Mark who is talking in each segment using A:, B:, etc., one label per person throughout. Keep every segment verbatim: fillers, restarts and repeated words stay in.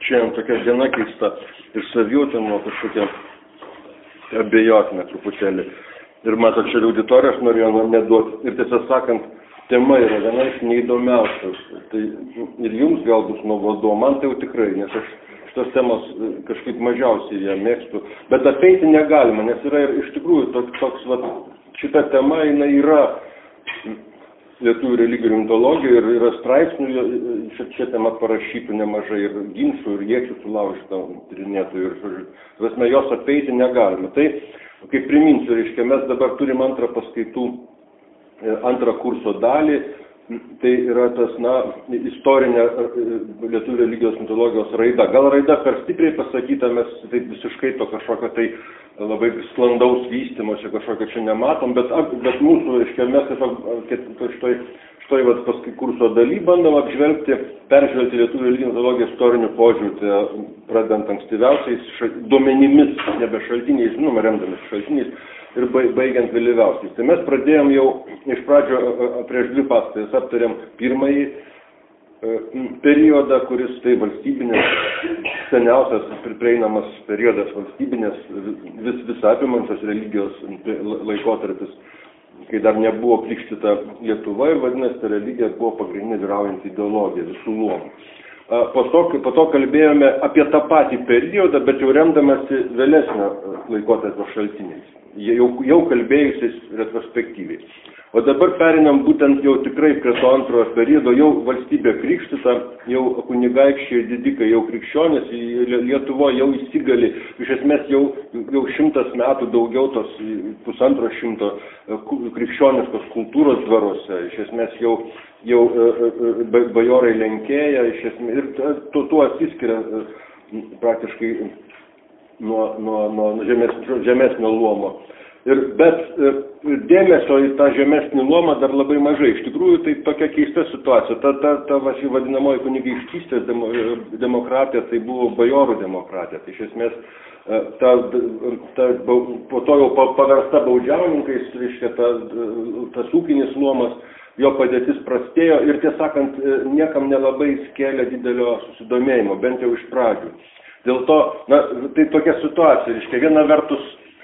A: šiandien tokia diena keista ir savijauta nuo kažkokia abejotina truputėlį. Ir matot, čia auditorijos norėjau neduoti. Ir tiesą sakant, tema yra viena iš neįdomiausios. Tai ir jums gal bus nuobodu, man tai jau tikrai, nes aš šitos temos kažkaip mažiausiai ją mėgstu. Bet apeiti negalima, nes yra ir iš tikrųjų toks, toks vat, šita tema, jinai yra lietuvių religijų rimtologija ir yra straipsnių šią temą parašytų nemažai ir ginčų ir iečių sulaužyta tyrinėtojų ir žodžiu. Prasme, jos apeiti negalima. Tai, kaip priminsiu, reiškia, mes dabar turim antrą paskaitų, antrą kurso dalį. Tai yra tas, na, istorinė lietuvių religijos mitologijos raida. Gal raida per stipriai pasakyta, mes taip visiškai to kažkokio tai labai sklandaus vystymosi kažkokio čia nematom, bet, bet mūsų, reiškia, mes tiesiog šitoj, šitoj vat, paskui kurso daly bandom apžvelgti, peržvelgti lietuvių religijos mitologijos istorinių požiūrių, tai pradedant ankstyviausiais šal, duomenimis, nebe šaltiniais, žinoma, remdamis šaltiniais, ir baigiant vėlyviausiais. Tai mes pradėjom jau iš pradžio prieš dvi paskaitas aptarėm pirmąjį periodą, kuris tai valstybinės, seniausias prieinamas periodas valstybinės, vis, vis apimančios religijos laikotarpis, kai dar nebuvo krikštyta Lietuva ir vadinasi, ta religija buvo pagrindinė vyraujanti ideologija visų luomų. Po to, po to kalbėjome apie tą patį periodą, bet jau remdamasi vėlesnio laikotarpio šaltiniais, jau, jau kalbėjusiais retrospektyviai. O dabar perinam būtent jau tikrai prie to antrojo periodo, jau valstybė krikštyta, jau kunigaikščiai didikai, jau krikščionys, Lietuvo jau įsigali, iš esmės jau, jau šimtas metų daugiau tos pusantro šimto krikščioniškos kultūros dvaruose, iš esmės jau, jau bajorai lenkėja, iš esmės, ir tuo, tuo atsiskiria praktiškai nuo, nuo, nuo žemesnio, žemesnio luomo. Ir, bet dėmesio į tą žemesnį luomą dar labai mažai. Iš tikrųjų, tai tokia keista situacija. Ta, ta, ta vadinamoji kunigaikštystės demo, demokratija, tai buvo bajorų demokratija. Tai iš esmės, ta, ta, po to jau paversta baudžiauninkais, reiškia, ta, tas ūkinis luomas, jo padėtis prastėjo ir, tiesą sakant, niekam nelabai skėlė didelio susidomėjimo, bent jau iš pradžių. Dėl to, na, tai tokia situacija, reiškia, viena vertus,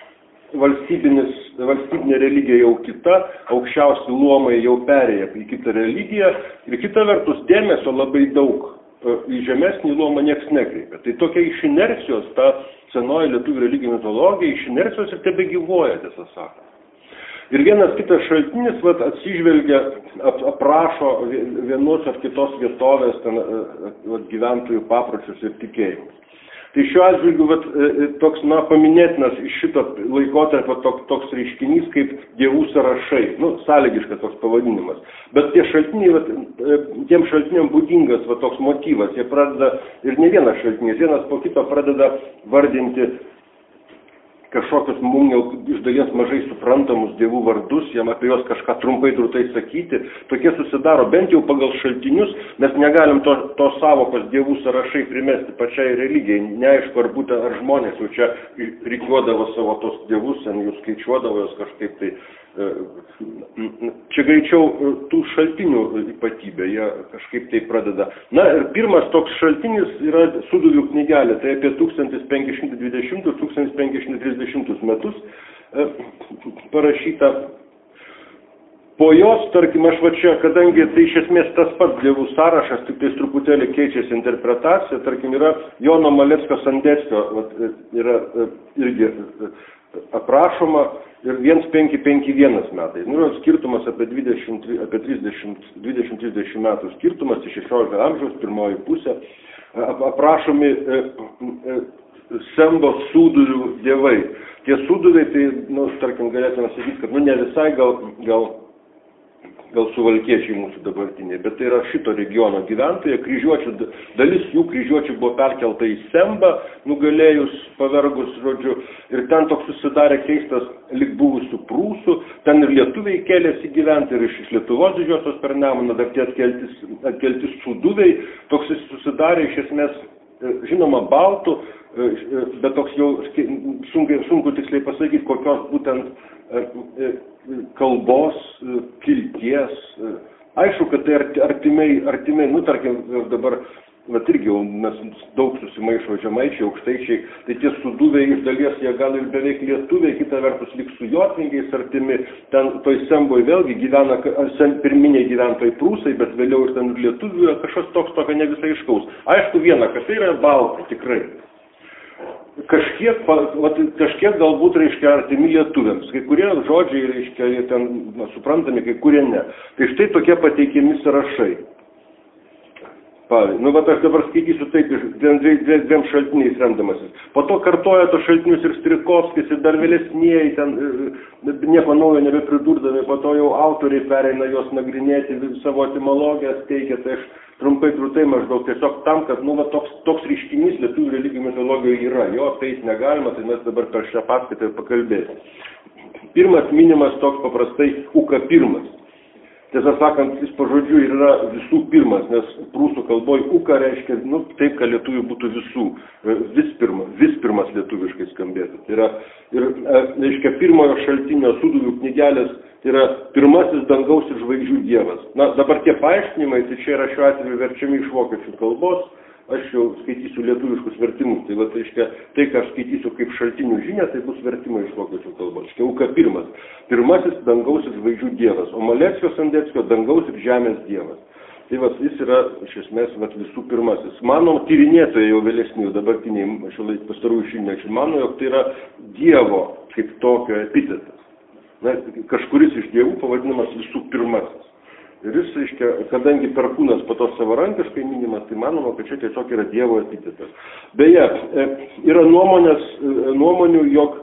A: valstybinė religija jau kita, aukščiausi luomai jau perėję į kitą religiją ir kita vertus dėmesio labai daug į žemesnį luomą nieks nekreipia. Tai tokia iš inercijos, ta senoji lietuvių religijų mitologija iš inercijos ir tebegyvuoja, tiesą sakant. Ir vienas kitas šaltinis vat, atsižvelgia, ap, aprašo vienos ar kitos vietovės ten, vat, gyventojų papročius ir tikėjimus. Tai šiuo atžvilgiu vat, toks, na, paminėtinas iš šito laikotarpio toks, toks reiškinys kaip dievų sąrašai, nu, sąlygiškas toks pavadinimas. Bet tie šaltiniai, vat, tiem šaltiniam būdingas vat, toks motyvas, jie pradeda, ir ne vienas šaltinis, vienas po kito pradeda vardinti kažkokius mums jau iš dalies mažai suprantamus dievų vardus, jam apie juos kažką trumpai drūtai sakyti, tokie susidaro, bent jau pagal šaltinius, mes negalim to, to savokos dievų sąrašai primesti pačiai religijai, neaišku, ar būtent, ar žmonės jau čia rikiuodavo savo tos dievus, ten jų skaičiuodavo jos kažkaip tai, čia greičiau tų šaltinių ypatybė, jie kažkaip tai pradeda. Na ir pirmas toks šaltinis yra Sūduvių knygelė, tai apie tūkstantis penki šimtai dvidešimtus - tūkstantis penki šimtai trisdešimtus metus parašyta. Po jos, tarkim, aš va čia, kadangi tai iš esmės tas pats dievų sąrašas, tik tai truputėlį keičiasi interpretacija, tarkim, yra Jono Maleckio Sandeckio, vat, yra irgi aprašoma ir vienas penki penki vienas metai. Nu, skirtumas apie dvidešimt, apie trisdešimt, dvidešimt trisdešimt metų skirtumas iš šešiolikto amžiaus, pirmoji pusė, aprašomi e, e, Sembo Sūduvių dievai. Tie Sūduviai, tai, nu, tarkim, galėtume sakyti, kad, nu, ne visai gal, gal, gal suvalkiečiai mūsų dabartiniai, bet tai yra šito regiono gyventojai, kryžiuočių, dalis jų kryžiuočių buvo perkelta į Sembą, nugalėjus, pavergus, žodžiu, ir ten toks susidarė keistas lyg buvusių prūsų, ten ir lietuviai kėlėsi gyventi, ir iš Lietuvos didžiosios per Nemuną, dar tie atkeltis, atkeltis Sūduviai, toks susidarė iš esmės, žinoma, baltų, bet toks jau sunku, sunku tiksliai pasakyti, kokios būtent kalbos, kilties. Aišku, kad tai artimai, artimai, nu, tarkim, dabar vat irgi jau mes daug susimaišo žemaičiai, aukštaičiai, tai tie suduviai iš dalies jie gal ir beveik lietuviai, kita vertus lyg su jotvingiais artimi, ten toj Semboj vėlgi gyvena pirminiai gyventojai prūsai, bet vėliau ir ten lietuvių kažkas toks tokio ne visai aiškaus. Aišku viena, kad tai yra baltai, tikrai. Kažkiek, vat, kažkiek galbūt, reiškia, artimi lietuviams. Kai kurie žodžiai, reiškia, jie ten na, suprantami, kai kurie ne. Tai štai tokie pateikiami sąrašai. Pavyzdžiui, nu, bet aš dabar skaitysiu taip, dviem, dviem, dviem šaltiniais remdamasis. Po to kartoja tos šaltinius ir Strikovskis, ir dar vėlesnieji, ten nieko naujo nebepridurdami, po to jau autoriai pereina juos nagrinėti, savo etimologijas teikia, tai aš trumpai krūtai maždaug tiesiog tam, kad nu, va, toks, toks reiškinys lietuvių religijų mitologijoje yra. Jo, tai negalima, tai mes dabar per šią paskaitą pakalbėsime. Pirmas minimas toks paprastai Uka pirmas. Tiesą sakant, jis pažodžiu yra visų pirmas, nes prūsų kalboje Uka reiškia, nu, taip, kad lietuvių būtų visų, vis pirmas, vis pirmas lietuviškai skambėtų. Tai yra, ir, reiškia, pirmojo šaltinio Suduvių knygelės, tai yra pirmasis dangaus ir žvaigždžių dievas. Na, dabar tie paaiškinimai, tai čia yra šiuo atveju verčiami iš vokiečių kalbos, aš jau skaitysiu lietuviškus vertimus, tai va, tai, reiškia, tai, ką aš skaitysiu kaip šaltinių žinią, tai bus vertimai iš vokiečių kalbos. Reiškia, Uka pirmas, pirmasis dangaus ir žvaigždžių dievas, o Maleckio Sandeckio dangaus ir žemės dievas. Tai va, jis yra, iš esmės, va, visų pirmasis. Mano tyrinėtojai jau vėlesnių, dabartiniai, šiuolai pastarųjų šimtmečių, mano, jog tai yra Dievo kaip tokio epitetas. Na, kažkuris iš dievų pavadinamas visų pirmasis. Ir jis, reiškia, kadangi Perkūnas po to savarankiškai minimas, tai manoma, kad čia tiesiog yra Dievo epitetas. Beje, yra nuomonės, nuomonių, jog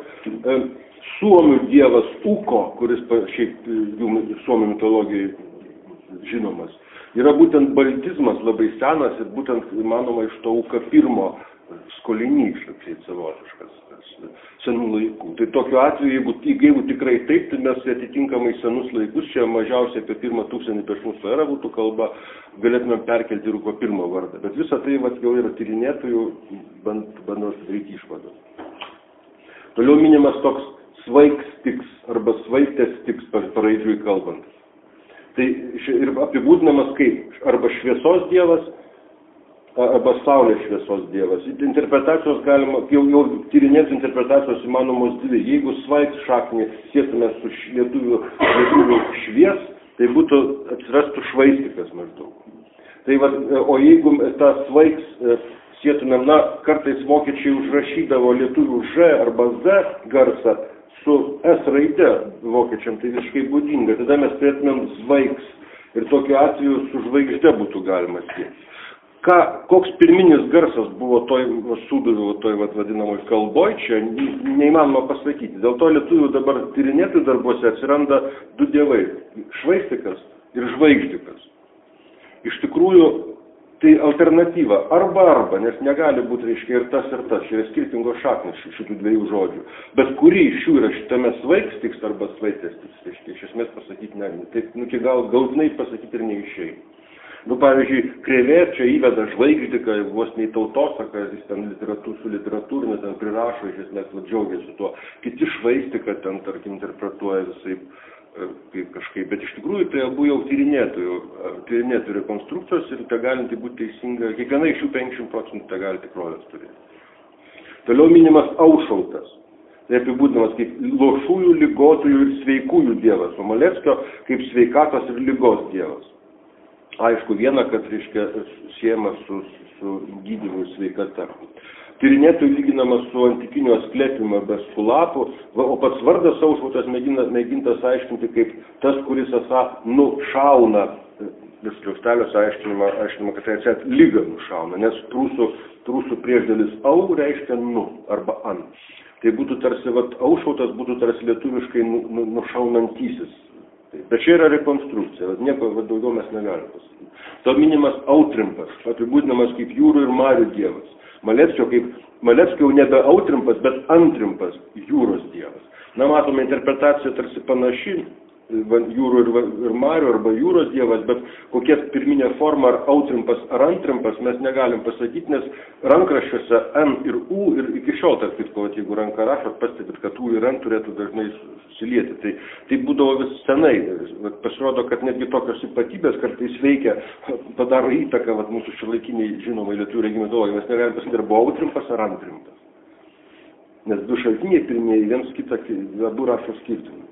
A: Suomių dievas Uko, kuris šiaip Suomių mitologijai žinomas, yra būtent baltizmas labai senas ir būtent, manoma, iš to Uka pirmo skolinys, šiaip savotiškas, senų laikų. Tai tokiu atveju, jeigu, jeigu tikrai taip, tai mes atitinkamai senus laikus, čia mažiausiai apie pirmą tūkstantį prieš mūsų erą būtų kalba, galėtume perkelti ir Uko pirmo vardą. Bet visa tai vat, jau yra tyrinėtojų, bandau sudaryti išvadas. Toliau minimas toks Svaigstiks arba Svaigtestiks paraidžiui kalbant. Tai ir apibūdinamas kaip arba šviesos dievas, arba saulės šviesos dievas. Interpretacijos galima, jau, jau tyrinėti interpretacijos įmanomos dvi. Jeigu svaigs šaknį sėtume su lietuvių, lietuvių švies, tai būtų atsirastų švaistikas maždaug. Tai va, o jeigu tą svaigs sėtumėm, na, kartais vokiečiai užrašydavo lietuvių Ž arba Z garsą su S raide vokiečiam, tai visiškai būdinga. Tada mes turėtumėm svaigs ir tokiu atveju su žvaigžde būtų galima sieti. Ką, koks pirminis garsas buvo toj Suduvių, toj vadinamoj kalboj, čia neįmanoma pasakyti. Dėl to lietuvių dabar tyrinėtojų darbuose atsiranda du dievai – švaistikas ir žvaigždikas. Iš tikrųjų, tai alternatyva arba arba, nes negali būti, reiškia, ir tas ir tas, čia yra skirtingos šaknys šitų dviejų žodžių. Bet kuri iš jų yra šitame svaigstiks arba svaigtestiks, reiškia, iš esmės pasakyti ne, taip, nu, gal gaudinai pasakyti ir neišėjai. Nu, pavyzdžiui, Krėvė čia įveda žvaigždiką, vos nei tautosaka, jis ten literatūr, su literatūrine ten prirašo, iš esmės džiaugiasi tuo. Kiti švaistiką ten, tarkim, interpretuoja visai kaip kažkaip, bet iš tikrųjų tai abu jau tyrinėtojų, tyrinėtojų rekonstrukcijos ir tai galinti būti teisinga, kiekviena iš jų penkiasdešimt procentų tai gali tikrovės turėti. Toliau minimas Aušautas. Tai apibūdinamas kaip lošųjų, ligotųjų ir sveikųjų dievas, o Maleckio kaip sveikatos ir ligos dievas. Aišku, viena, kad, reiškia, siejama su, su gydymu ir sveikata. Tyrinėtojų lyginamas su antikinio Asklepimo be Skulapu, o pats vardas Aušautas mėgina, mėgintas aiškinti kaip tas, kuris esą nušauna, vis kliaustelios aiškinimą, aiškinimą, kad tai atsėt lygą nušauna, nes prūsų, prūsų priešdėlis au reiškia nu arba an. Tai būtų tarsi, vat, Aušautas būtų tarsi lietuviškai nu, nu, nušaunantysis. Bet čia yra rekonstrukcija, nieko daugiau mes negalime pasakyti. To minimas Autrimpas, apibūdinamas kaip jūrų ir marių dievas. Maleckio kaip, Maleckio jau nebe Autrimpas, bet Antrimpas, jūros dievas. Na, matome, interpretacija tarsi panaši, jūrų ir, ir marių arba jūros dievas, bet kokia pirminė forma, ar autrimpas, ar antrimpas, mes negalim pasakyti, nes rankraščiuose N ir U ir iki šiol, tarp kitko, jeigu ranką rašot, pastebit, kad U ir N turėtų dažnai susilieti. Tai, tai būdavo vis senai. Pasirodo, kad netgi tokios ypatybės kartais veikia, padaro įtaką vat, mūsų šiuolaikiniai žinomai lietuvių regimidologijai. Mes negalim pasakyti, ar buvo autrimpas, ar antrimpas. Nes du šaltiniai pirmieji, viens kitą, abu rašo skirtumai.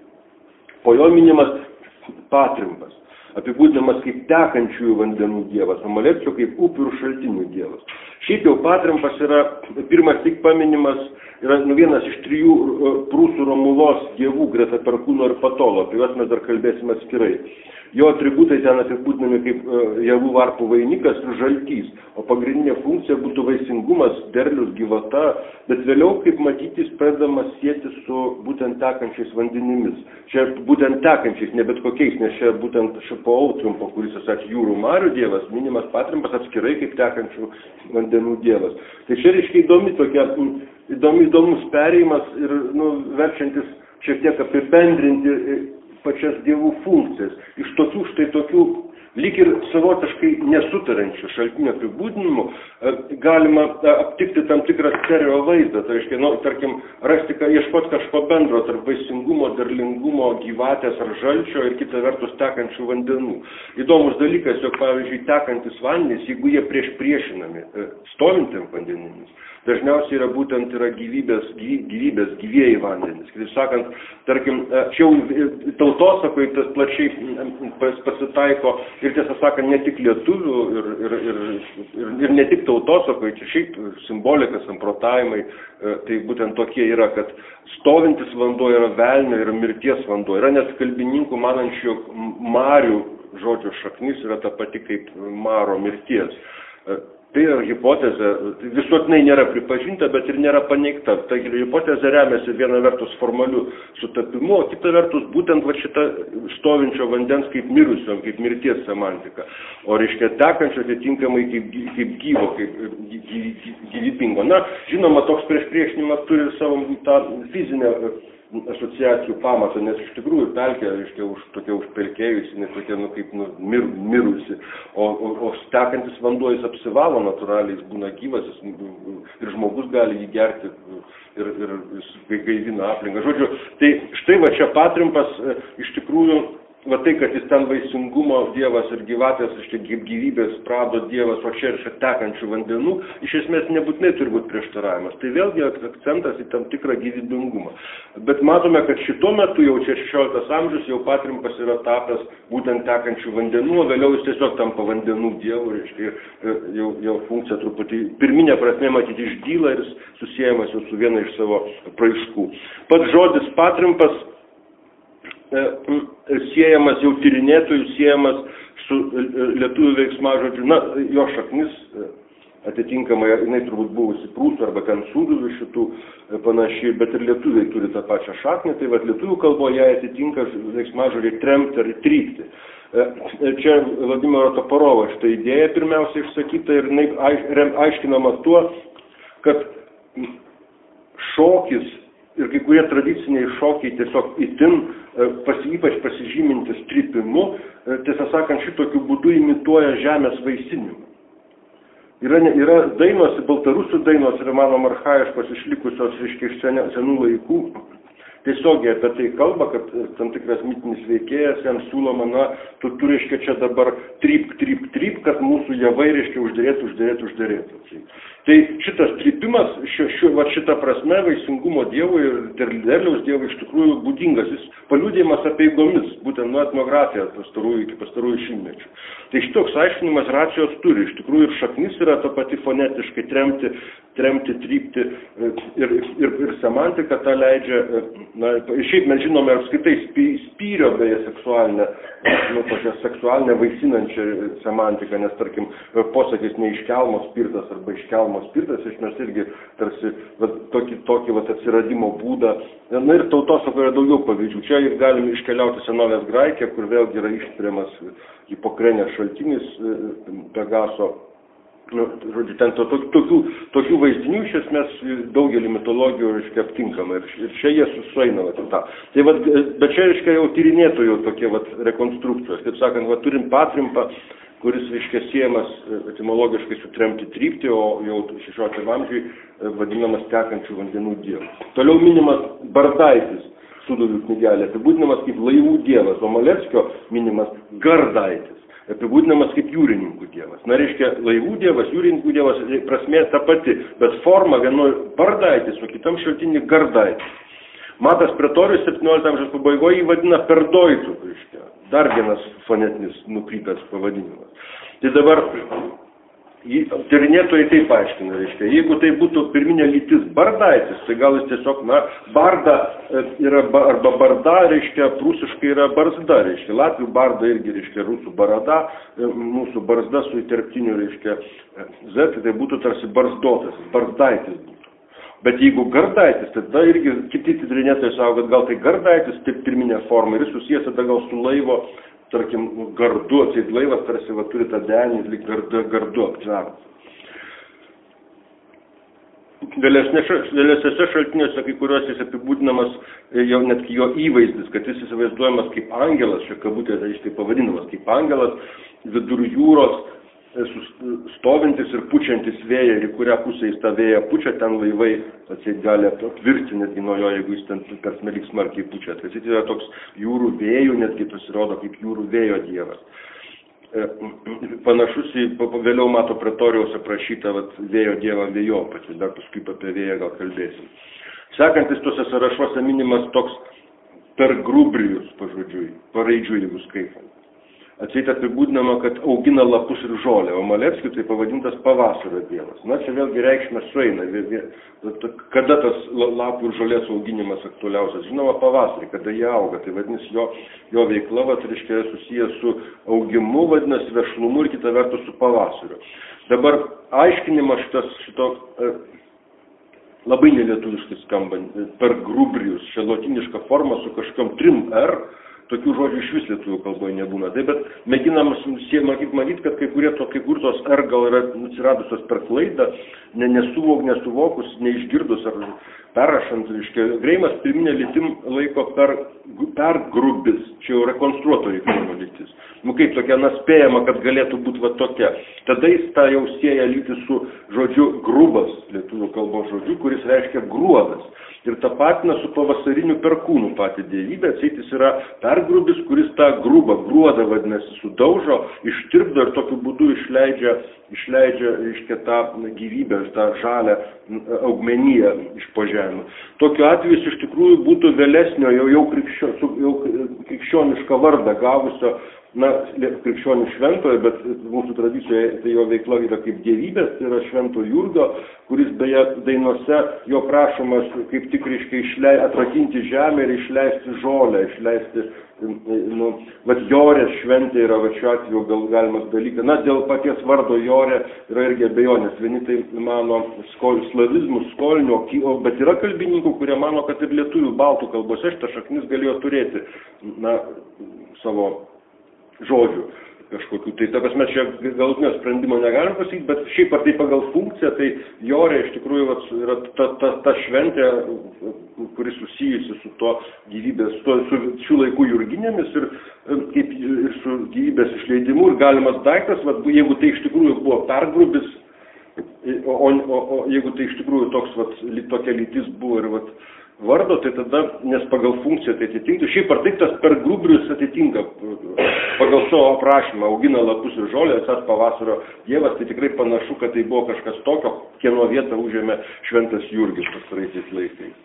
A: Po jo minimas Patrimpas, apibūdinamas kaip tekančiųjų vandenų dievas, o Malecio kaip upių ir šaltinių dievas. Šiaip jau Patrimpas yra pirmas tik paminimas, yra nu, vienas iš trijų prūsų Romulos dievų greta Perkūno ir Patolo, apie juos mes dar kalbėsime atskirai. Jo atributai ten apibūdinami kaip javų varpų vainikas ir žaltys, o pagrindinė funkcija būtų vaisingumas, derlius, gyvata, bet vėliau, kaip matyti, jis pradedamas sieti su būtent tekančiais vandenimis. Čia būtent tekančiais, ne bet kokiais, nes čia būtent po Autrimpo, kuris esat jūrų marių dievas, minimas Patrimpas atskirai kaip tekančių vandenų dievas. Tai čia reiškia įdomi tokia, įdomi, įdomus perėjimas ir nu, verčiantis šiek tiek apibendrinti pačias dievų funkcijas. Iš tokių štai tokių lyg ir savotiškai nesutarančių šaltinių apibūdinimų galima aptikti tam tikrą stereo vaizdą. Tai reiškia, nu, tarkim, rasti, ieškoti kažko bendro tarp vaisingumo, derlingumo, gyvatės ar žalčio ir kita vertus tekančių vandenų. Įdomus dalykas, jog pavyzdžiui, tekantis vandenys, jeigu jie prieš priešinami stovintiem vandenimis, dažniausiai yra būtent yra gyvybės, gyvybės gyvieji vandenys. Kitaip sakant, tarkim, čia jau tautosakoje tas plačiai pasitaiko ir tiesą sakant, ne tik lietuvių ir, ir, ir, ir, ir ne tik tautosakoje, čia šiaip simbolika, samprotavimai, tai būtent tokie yra, kad stovintis vanduo yra velnio, yra mirties vanduo. Yra net kalbininkų manančių, jog marių žodžio šaknis yra ta pati kaip maro mirties. Tai yra hipotezė, visuotinai nėra pripažinta, bet ir nėra paneigta. Ta hipotezė remiasi viena vertus formaliu sutapimu, o kita vertus būtent va šita stovinčio vandens kaip mirusio, kaip mirties semantika. O reiškia tekančio atitinkamai kaip, kaip gyvo, kaip gyvybingo. Na, žinoma, toks priešpriešinimas turi savo tą fizinę asociacijų pamatą, nes iš tikrųjų pelkė, reiškia, už, tokia užpelkėjusi, nes tokia, nu, kaip nu, mir, mirusi, o, o, o tekantis vanduo jis apsivalo natūraliai, jis būna gyvas, jis, ir žmogus gali jį gerti ir, ir jis gaivina aplinką. Žodžiu, tai štai va čia Patrimpas iš tikrųjų, va tai, kad jis ten vaisingumo dievas ir gyvatės, reiškia, gyvybės prado dievas, o čia ir čia tekančių vandenų, iš esmės nebūtinai turi būti prieštaravimas. Tai vėlgi akcentas į tam tikrą gyvybingumą. Bet matome, kad šituo metu jau čia šešioliktas amžius, jau Patrimpas yra tapęs būtent tekančių vandenų, o vėliau jis tiesiog tampa vandenų dievu, reiškia, jau, jau funkcija truputį, pirminė prasme matyti išdyla ir susiejamas jau su viena iš savo praiškų. Pats žodis Patrimpas siejamas jau tyrinėtojų, siejamas su lietuvių veiksmažodžiu, na, jo šaknis atitinkamai, jinai turbūt buvusi prūsų arba ten sūduvių šitų panašiai, bet ir lietuviai turi tą pačią šaknį, tai vat lietuvių kalboje atitinka veiksmažodžiai tremti ar trypti. Čia Vladimiro Toporovo šitą idėją pirmiausia išsakyta ir jinai aiškinama tuo, kad šokis ir kai kurie tradiciniai šokiai tiesiog itin, pas, ypač pasižymintis trypimu, tiesą sakant, šitokiu būdu imituoja žemės vaisinimą. Yra, yra dainos, baltarusių dainos, yra manom archaiškos išlikusios iš senų laikų, tiesiogiai apie tai kalba, kad tam tikras mitinis veikėjas jam siūloma, na, tu, tu reiškia čia dabar trypk, trypk, trypk, kad mūsų javai reiškia uždėrėtų, uždėrėtų, uždėrėtų. Tai šitas trypimas, ši, ši, va, šita prasme, vaisingumo dievui ir derliaus dievui iš tikrųjų būdingas. Jis paliudijimas apie eigomis, būtent nuo etnografiją pastarųjų iki pastarųjų šimtmečių. Tai šitoks aiškinimas racijos turi. Iš tikrųjų ir šaknis yra ta pati fonetiškai tremti, tremti, trypti ir, ir, ir semantika tą leidžia. Na, šiaip mes žinome apskritai spyrio beje seksualinę, nu, tokią seksualinę vaisinančią semantiką, nes tarkim posakis neiškelmo spirtas arba iškelmo spirtas, iš mes irgi tarsi va, tokį, tokį va, atsiradimo būdą. Na ir tautosako yra daugiau pavyzdžių. Čia ir galime iškeliauti senovės Graikiją, kur vėlgi yra išspiriamas Hipokrenės šaltinis Pegaso Nu, žodžiu, ten to, to, tokių, tokių vaizdinių iš esmės daugelį mitologijų, reiškia, aptinkama. Ir, ir čia jie susueina, va, tą. Tai, va, bet čia, reiškia, jau tyrinėtojų tokie, va, rekonstrukcijos. Taip sakant, va, turim patrimpą, kuris, reiškia, siejamas etimologiškai su tremti trypti, o jau šešioliktam amžiui vadinamas tekančių vandenų dievas. Toliau minimas Bardaitis, Sūduvių knygelė, apibūdinamas kaip laivų dievas, o Maleckio minimas Gardaitis, apibūdinamas kaip jūrininkų dievas. Na, reiškia, laivų dievas, jūrininkų dievas, prasmė ta pati, bet forma vienoj Bardaitis, o kitam šaltinį Gardaitis. Matas Pretorius septyniolikto amžiaus pabaigoje jį vadina Perdoitu, reiškia, dar vienas fonetinis nukrypęs pavadinimas. Tai dabar tyrinėtojai taip aiškina, reiškia, jeigu tai būtų pirminė lytis Bardaitis, tai gal jis tiesiog, na, Barda yra, arba Barda, reiškia, prūsiškai yra barzda, reiškia, latvių Barda irgi, reiškia, rusų barada, mūsų barzda su įterptiniu, reiškia, Z, tai būtų tarsi barzdotas, Bardaitis būtų. Bet jeigu Gardaitis, tada irgi kiti tyrinėtojai savo, kad gal tai Gardaitis, taip pirminė forma, ir jis susijęs tada gal su laivo, tarkim, gardu, atseit laivas tarsi va, turi tą denį, lyg gardu, gardu aptvertas. Vėlesnėse šaltiniuose, kai kuriuos jis apibūdinamas jau netgi jo įvaizdis, kad jis įsivaizduojamas kaip angelas, čia kabutėse jis taip pavadinamas kaip angelas, vidur jūros, stovintis ir pučiantis vėją, ir į kurią pusę jis tą vėją pučia, ten laivai atseit gali apvirti netgi nuo jo, jeigu jis ten persmelik smarkiai pučia. Tai jis yra toks jūrų vėjų, netgi pasirodo kaip jūrų vėjo dievas. Panašus į, vėliau Mato Pretorijaus aprašytą vat, vėjo dievą Vėjopatį, dar paskui apie vėją gal kalbėsim. Sekantis tuose sąrašuose minimas toks Pergrubrijus, pažodžiui, paraidžiui, jeigu skaitant. Atseit apibūdinama, kad augina lapus ir žolę, o Maleckiui tai pavadintas pavasario dievas. Na, čia vėlgi reikšmė sueina. Kada tas lapų ir žolės auginimas aktualiausias? Žinoma, pavasarį, kada jie auga. Tai vadinasi, jo, jo veikla, vat, reiškia, susijęs su augimu, vadinasi, vešlumu ir kita vertus su pavasariu. Dabar aiškinimas šitas, šito e, labai nelietuviškai skambant, Pergrubrijus, čia lotiniška forma su kažkokiom trim R, tokių žodžių iš vis lietuvių kalboje nebūna. Tai bet mėginam matyti, manyt, kad kai kurie to, kai kur tos R gal yra atsiradusios per klaidą, ne, nesuvok, nesuvokus, neišgirdus ar perrašant, reiškia, Greimas pirminė lytim laiko per, per grubis, čia jau rekonstruotojai kalba lytis. Nu kaip tokia, na, spėjama, kad galėtų būti va tokia. Tada jis tą jau sieja lytį su žodžiu grubas, lietuvių kalbos žodžiu, kuris reiškia gruodas. Ir tapatina su pavasariniu perkūnu patį dievybę, atseit jis yra pergrubis, kuris tą grubą, gruodą vadinasi, sudaužo, ištirpdo ir tokiu būdu išleidžia, išleidžia reiškia, tą gyvybę, tą žalę augmeniją iš po žemių. Tokiu atveju jis iš tikrųjų būtų vėlesnio, jau, jau, krikščio, jau krikščionišką vardą gavusio, na, krikščionių šventoje, bet mūsų tradicijoje tai jo veikla yra kaip dievybės, tai yra Švento Jurgio, kuris beje dainose jo prašomas kaip tik reiškia išlei, atrakinti žemę ir išleisti žolę, išleisti, nu, vat Jorės šventė yra va šiuo atveju gal galimas dalykas. Na, dėl paties vardo Jorė yra irgi abejonės. Vieni tai mano skol, slavizmų skolinių, bet yra kalbininkų, kurie mano, kad ir lietuvių baltų kalbose šitą šaknis galėjo turėti, na, savo žodžių kažkokių. Tai ta prasme, čia galutinio sprendimo negalim pasakyti, bet šiaip ar tai pagal funkciją, tai Jorė iš tikrųjų vat, yra ta, ta, ta šventė, kuri susijusi su to gyvybės, su, su šių laikų jurginėmis ir, kaip, ir su gyvybės išleidimu ir galimas daiktas, vat, jeigu tai iš tikrųjų buvo pergrubis, o, o, o, o jeigu tai iš tikrųjų toks, vat, tokia lytis buvo ir vat, vardo, tai tada, nes pagal funkciją tai atitinka, šiaip ar taip tas Pergrubrijus atitinka pagal savo aprašymą, augina lapus ir žolę, esas pavasario dievas, tai tikrai panašu, kad tai buvo kažkas tokio, kieno vietą užėmė Šventas Jurgis pastaraisiais laikais.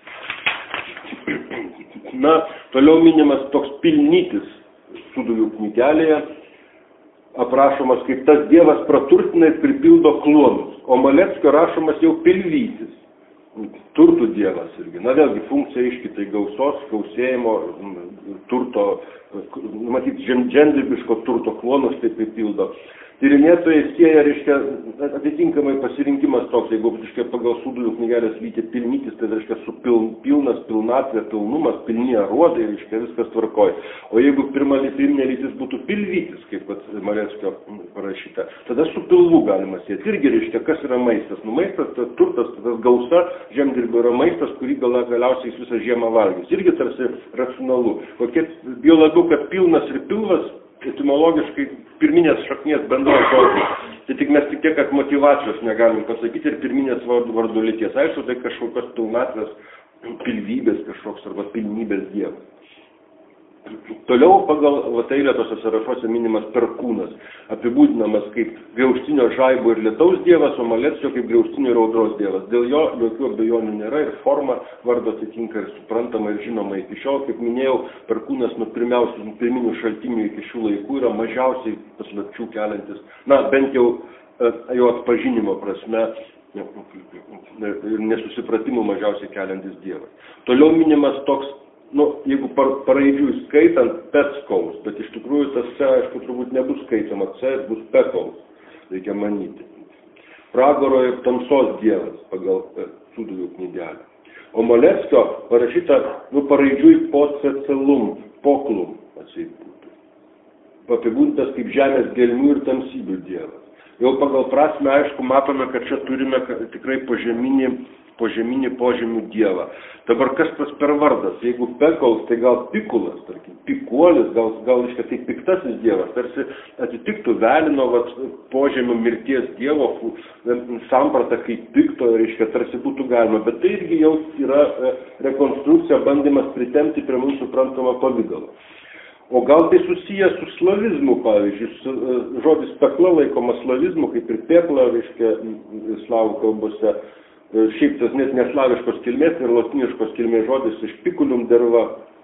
A: Na, toliau minimas toks Pilnytis Sūduvių knygelėje, aprašomas kaip tas dievas praturtina ir pripildo klonus, o Maleckio rašomas jau Pilvytis. Turtų dievas irgi. Na vėlgi funkcija iškitai gausos, gausėjimo, turto, matyti, žemdirbiško turto klonus taip pripildo. Tyrinėtojai sieja, reiškia, atitinkamai pasirinkimas toks, jeigu, reiškia, pagal Sūduvio knygelės lytį pilnytis, tai, reiškia, su pil, pilnas, pilnatvė, pilnumas, pilnie aruodai, reiškia, viskas tvarkoj. O jeigu pirma pirminė lytis būtų pilvytis, kaip pat Maleckio parašyta, tada su pilvu galima sieti. Irgi, reiškia, kas yra maistas? Nu, maistas, tas turtas, tas gausa žemdirbio yra maistas, kurį gal, galiausiai jis visą žiemą valgys. Irgi tarsi racionalu. Kokie, jo labiau, kad pilnas ir pilvas, etimologiškai pirminės šaknies bendros žodžiai. Tai tik mes tik tiek, kad motyvacijos negalim pasakyti ir pirminės vardu, vardu lyties. Aišku, tai kažkokios pilnatvės, pilvybės kažkoks arba pilnybės dievas. Toliau pagal Vatailė tose sąrašuose minimas Perkūnas, apibūdinamas kaip griaustinio žaibo ir lietaus dievas, o Maleckio kaip griaustinio ir audros dievas. Dėl jo jokių abejonių nėra ir forma vardo atitinka ir suprantama ir žinoma iki šiol. Kaip minėjau, Perkūnas nuo pirmiausių pirminių šaltinių iki šių laikų yra mažiausiai paslapčių keliantis, na, bent jau jo atpažinimo prasme ir nesusipratimų mažiausiai keliantis dievas. Toliau minimas toks, nu, jeigu par, paraidžiui skaitant, Peckaus, bet iš tikrųjų tas C, aišku, turbūt nebus skaitama, C bus Pekaus, reikia manyti. Pragaro ir tamsos dievas pagal Sūduvio knygelę. O Maleckio parašyta, nu, paraidžiui Pocecelum, poklum, atseit būtų. Apibūdintas kaip žemės gelmių ir tamsybių dievas. Jau pagal prasme, aišku, matome, kad čia turime tikrai požeminį požeminį požemių dievą. Dabar kas tas per vardas? Jeigu Pekaus, tai gal Pikulas, tarkim, Pikuolis, gal, gal iškia tai piktasis dievas, tarsi atitiktų Velino vat, požemių mirties dievo sampratą kaip pikto, reiškia, tarsi būtų galima, bet tai irgi jau yra rekonstrukcija, bandymas pritempti prie mūsų suprantamą pavidalą. O gal tai susiję su slavizmu, pavyzdžiui, žodis pekla laikomas slavizmu, kaip ir pekla, reiškia, slavų kalbose. Šiaip tas net neslaviškos kilmės ir lotiniškos kilmės žodis iš pikulium derva.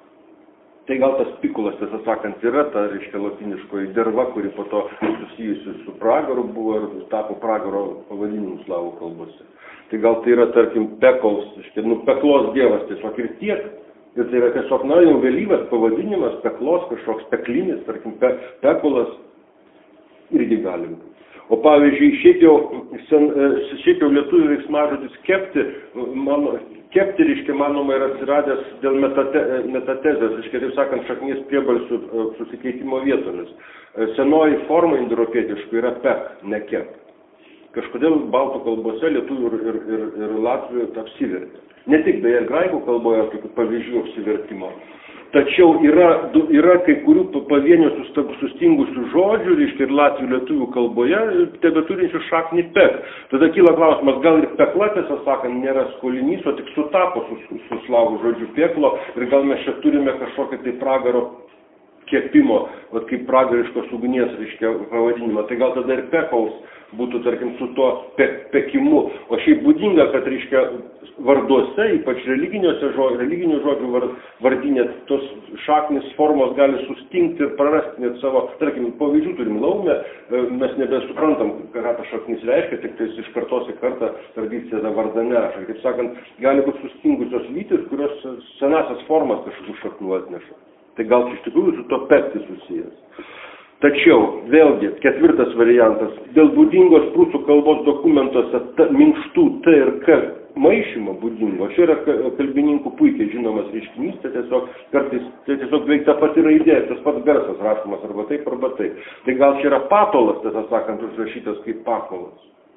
A: Tai gal tas pikulas, tiesą sakant, yra ta, reiškia, lotiniškoji derva, kuri po to susijusi su pragaru buvo ir tapo pragaro pavadinimu slavų kalbose. Tai gal tai yra, tarkim, Pekaus, reiškia, nu, peklos dievas tiesiog ir tiek. Ir tai yra tiesiog, na, jau vėlyvas pavadinimas, peklos, kažkoks peklinis, tarkim, pe, pekulas irgi gali būti. O pavyzdžiui, šiaip jau, sen, šiaip jau lietuvių veiksmažodis kepti, mano, kepti, reiškia, manoma, yra atsiradęs dėl metate, metatezės, reiškia, taip sakant, šaknies priebalsių susikeitimo vietomis. Senoji forma indoeuropietiškų yra pek, ne kep. Kažkodėl baltų kalbose lietuvių ir, ir, ir, ir latvių apsivertė. Ne tik, beje, graikų kalboje tokių pavyzdžių apsivertimo. Tačiau yra, yra kai kurių pavienių sustingusių žodžių, reiškia, ir latvių lietuvių kalboje, tebeturinčių šaknį pek. Tada kyla klausimas, gal ir pekla, tiesą sakant, nėra skolinys, o tik sutapo su, su, su slavų žodžiu peklo, ir gal mes čia turime kažkokią tai pragaro kepimo, vat kaip pragariškos ugnies, reiškia, pavadinimą. Tai gal tada ir Pekaus būtų, tarkim, su tuo pe, pekimu. O šiaip būdinga, kad, reiškia, varduose, ypač religiniuose žodžių, religinių žodžių var, vardinė, tos šaknis formos gali sustingti ir prarasti net savo, tarkim, pavyzdžių turim laumę, mes nebesuprantam, ką ta šaknis reiškia, tik tai iš kartos į kartą tradicija tą vardą neša. Kaip sakant, gali būti sustingusios lytis, kurios senasias formas kažkokių šaknų atneša. Tai gal iš tikrųjų su to pekti susijęs. Tačiau, vėlgi, ketvirtas variantas, dėl būdingos prūsų kalbos dokumentuose ta, minkštų T ir K maišymo būdingo, čia yra kalbininkų puikiai žinomas reiškinys, tai tiesiog kartais, tai tiesiog veik ta pati raidė, tas pats garsas rašomas arba taip, arba taip. Tai gal čia yra patolas, tiesą sakant, užrašytas kaip pakolas.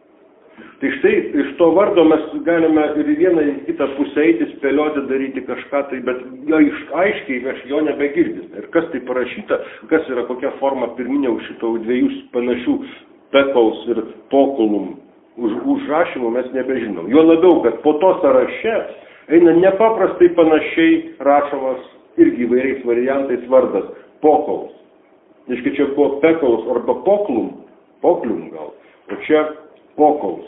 A: Tai štai iš to vardo mes galime ir vieną į kitą pusę eiti, spėlioti, daryti kažką, tai, bet jo aiškiai aš jo nebegirdis. Ir kas tai parašyta, kas yra kokia forma pirminė už šito dviejų panašių Pekaus ir Pokulum už, užrašymų mes nebežinom. Jo labiau, kad po to sąraše eina nepaprastai panašiai rašomas irgi įvairiais variantais vardas Pokaus. Iškai čia buvo Pekaus arba Poklum, Poklum gal, o čia Pokaus.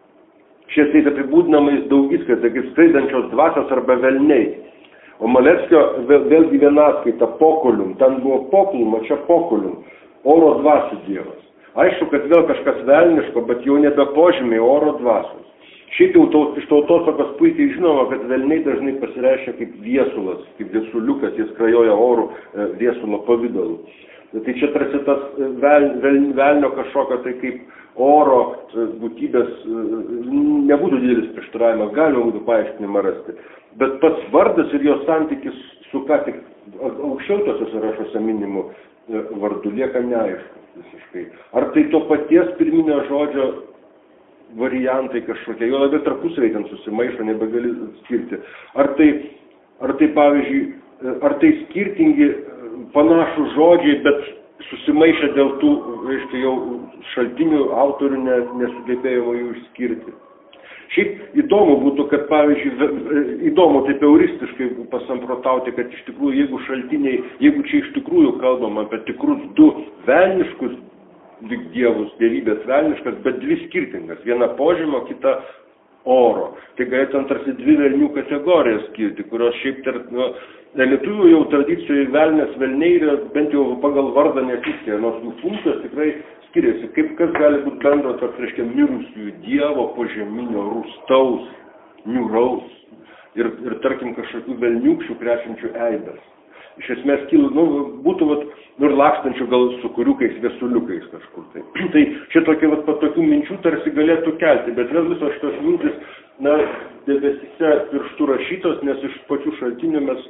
A: Šie tai apibūdinamais daugiskaita, kaip skraidančios dvasios arba velniai. O Maleckio vėl, vėlgi vienaskaita Pokulium, ten buvo Poklum, o čia Pokulium, oro dvasių dievas. Aišku, kad vėl kažkas velniško, bet jau nebe požymiai, oro dvasios. Šiaip jau taut, iš tautosakos puikiai žinoma, kad velniai dažnai pasireiškia kaip viesulas, kaip viesuliukas, jis skrajoja orų viesulo pavidalu. Tai čia tarsi tas vel, vel, velnio kažkokio, tai kaip oro būtybės, nebūtų didelis prieštaravimas, galima būtų paaiškinimą rasti. Bet pats vardas ir jo santykis su ką tik aukščiau tose sąrašuose minimų vardu lieka neaišku visiškai. Ar tai to paties pirminio žodžio variantai kažkokie, jo labiau tarpusavy ten susimaišo, nebegali skirti. Ar tai, ar tai pavyzdžiui, ar tai skirtingi panašų žodžiai, bet susimaišę dėl tų, reiškia, jau šaltinių autorių ne, nesugebėjimo jų išskirti. Šiaip įdomu būtų, kad, pavyzdžiui, įdomu taip euristiškai pasamprotauti, kad iš tikrųjų, jeigu šaltiniai, jeigu čia iš tikrųjų kalbam apie tikrus du velniškus dievus, dievybės velniškas, bet dvi skirtingas. Viena požymio, kita oro. Tai galėtum tarsi dvi velnių kategorijas skirti, kurios šiaip tarp, nu, lietuvių jau tradicijoje velnės velniai yra bent jau pagal vardą nesiskiria, nors jų funkcijos tikrai skiriasi. Kaip kas gali būti bendro tarp, reiškia, mirusiųjų dievo, požeminio, rūstaus, niūraus ir, ir tarkim, kažkokių velniukščių krešinčių eibės. Iš esmės, kyla, nu, būtų, vat, nu, ir lakstančių gal su kuriukais, viesuliukais kažkur. Tai, tai čia tokie, vat, tokių minčių tarsi galėtų kelti, bet vėl visos šitos mintis, na, debesyse pirštų rašytos, nes iš pačių šaltinių mes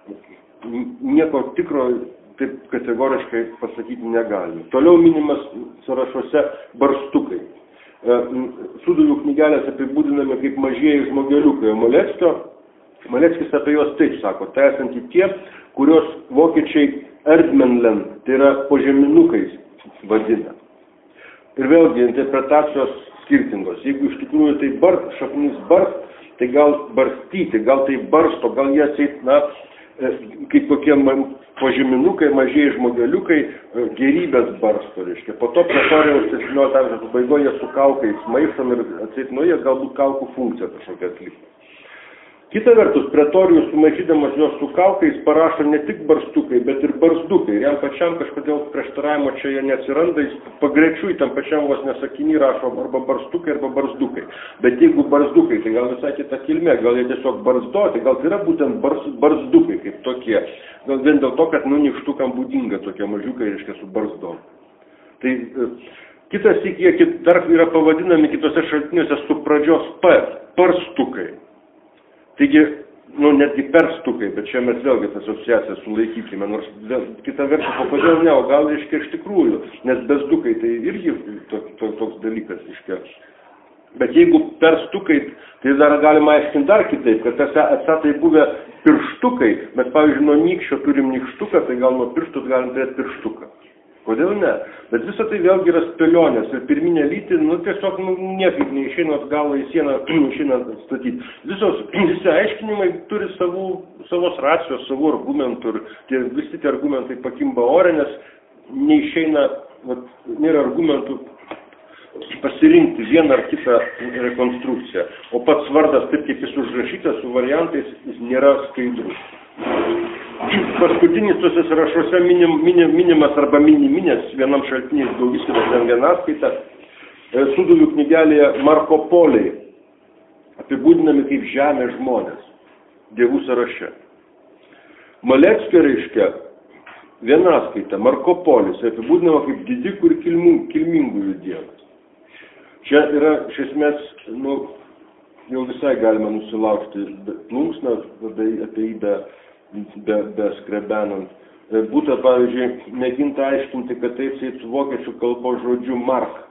A: nieko tikro taip kategoriškai pasakyti negalime. Toliau minimas sąrašuose barstukai. Sūduvių knygelės apibūdinami kaip mažieji žmogeliukai. Maleckio, Maleckis apie juos taip sako, tai esanti tie, kurios vokiečiai Erdmenlen, tai yra požeminukais vadina. Ir vėlgi interpretacijos skirtingos. Jeigu iš tikrųjų tai barst, šaknis barst, tai gal barstyti, gal tai barsto, gal jie atseit, na, kaip kokie požeminukai, mažieji žmogeliukai, gerybės barsto, reiškia. Po to pretorijaus septyniolikto amžiaus pabaigoje su kaukais maišom ir atseit, nu, jie galbūt kaukų funkciją kažkokią atlikti. Kita vertus, pretorijus sumaišydamas juos su kaukais parašo ne tik barstukai, bet ir barzdukai. Ir jam pačiam kažkodėl prieštaravimo čia jie neatsiranda, jis pagrečiui tam pačiam vos nesakinį rašo arba barstukai, arba barzdukai. Bet jeigu barzdukai, tai gal visai kita kilmė, gal jie tiesiog barzdoti, gal tai yra būtent barz, barzdukai kaip tokie. Gal vien dėl to, kad nu nykštukam būdinga tokie mažiukai, reiškia, su barzdom. Tai kitas tik jie dar yra pavadinami kitose šaltiniuose su pradžios P, parstukai. Taigi, nu, netgi perstukai, bet čia mes vėlgi tas asociaciją sulaikykime, nors vėl, kita vertus, o kodėl ne, o gal reiškia iš tikrųjų, nes bezdukai tai irgi to, to, toks dalykas reiškia. Bet jeigu perstukai, tai dar galima aiškinti dar kitaip, kad esą tai buvę pirštukai, mes pavyzdžiui nuo nykščio turim nykštuką, tai gal nuo pirštus galim turėti pirštuką. Kodėl ne? Bet visą tai vėlgi yra spėlionės ir pirminė lytį, nu, tiesiog nu, niekaip neišeina galą į sieną, išeina statyti. Visos, visi aiškinimai turi savų, savos racijos, savų argumentų ir tie, visi tie argumentai pakimba ore, nes neišeina, vat, nėra argumentų pasirinkti vieną ar kitą rekonstrukciją. O pats vardas, taip kaip jis užrašytas su variantais, jis nėra skaidrus. Paskutinis tuose sąrašuose minim, minim, minimas arba miniminės vienam šaltiniais daugiskaitas ten vienaskaita, Sūduvių knygelėje Marko Poliai apibūdinami kaip žemės žmonės, dievų sąraše. Maleckio reiškia vienaskaita, Marko Polis, apibūdinama kaip didikų ir kilmų, kilmingųjų dievas. Čia yra, iš esmės, nu, jau visai galima nusilaužti plunksną, apie jį be Be, be skrebenant. Būtų, pavyzdžiui, mėginta aiškinti, kad tai su vokiečių kalbos žodžiu mark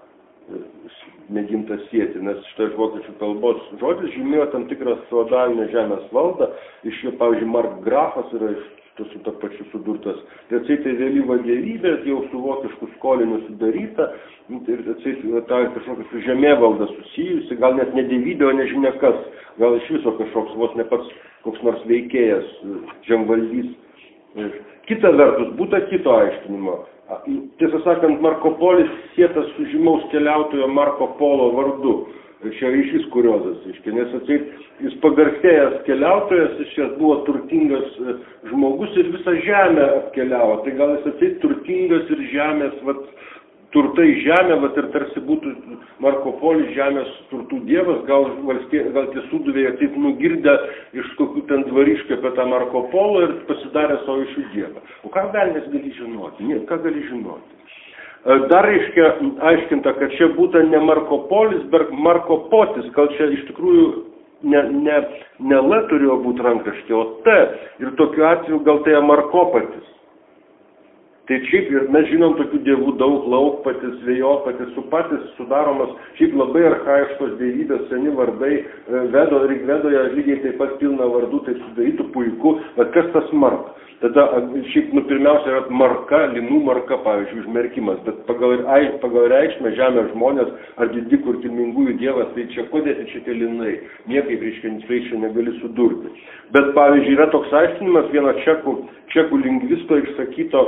A: mėginta sieti, nes štai vokiečių kalbos žodis žymėjo tam tikrą feodalinę žemės valdą, iš jo, pavyzdžiui, mark grafas yra iš to su ta pačiu sudurtas. Ir atseit tai vėlyva dievybė, jau su vokišku skoliniu sudaryta, ir atseit ta kažkokia su žemėvalda susijusi, gal net ne dievybė, o nežinia kas, gal iš viso kažkoks vos ne pats koks nors veikėjas, žemvaldys. Kita vertus, būta kito aiškinimo. Tiesą sakant, Marko Polis sietas su žymaus keliautojo Marko Polo vardu. Čia išvis kuriozas, nes atseit jis pagarsėjęs keliautojas, jis buvo turtingas žmogus ir visą žemę apkeliavo. Tai gal jis atseit turtingas ir žemės vat, turtai žemė, vat ir tarsi būtų Marko Polis žemės turtų dievas, gal, valstė, gal tie suduvėje taip nugirdę iš kokių ten dvariškių apie tą Marko Polo ir pasidarė savo iš jų dievą. O ką velnės gali žinoti? Ne, ką gali žinoti? Dar reiškia aiškinta, kad čia būtų ne Marko Polis, bet Marko Potis, gal čia iš tikrųjų ne, ne, ne L turėjo būti rankraštė, o T. Ir tokiu atveju gal tai Markopatis. Tai šiaip ir mes žinom tokių dievų daug, Laukpatis, Vėjopatis, Supatis sudaromas šiaip labai archaiškos dievybės, seni vardai, Vedo, Rigvedoje lygiai taip pat pilna vardų, tai sudarytų puiku, bet kas tas Mark? Tada šiaip, nu, pirmiausia yra marka, linų marka, pavyzdžiui, užmerkimas, bet pagal, pagal reikšmę žemės žmonės ar didikų ir kilmingųjų dievas, tai čia kodėl čia tie linai, niekaip reiškia negali sudurti. Bet, pavyzdžiui, yra toks aiškinimas vieno čekų, čekų lingvisto išsakyto.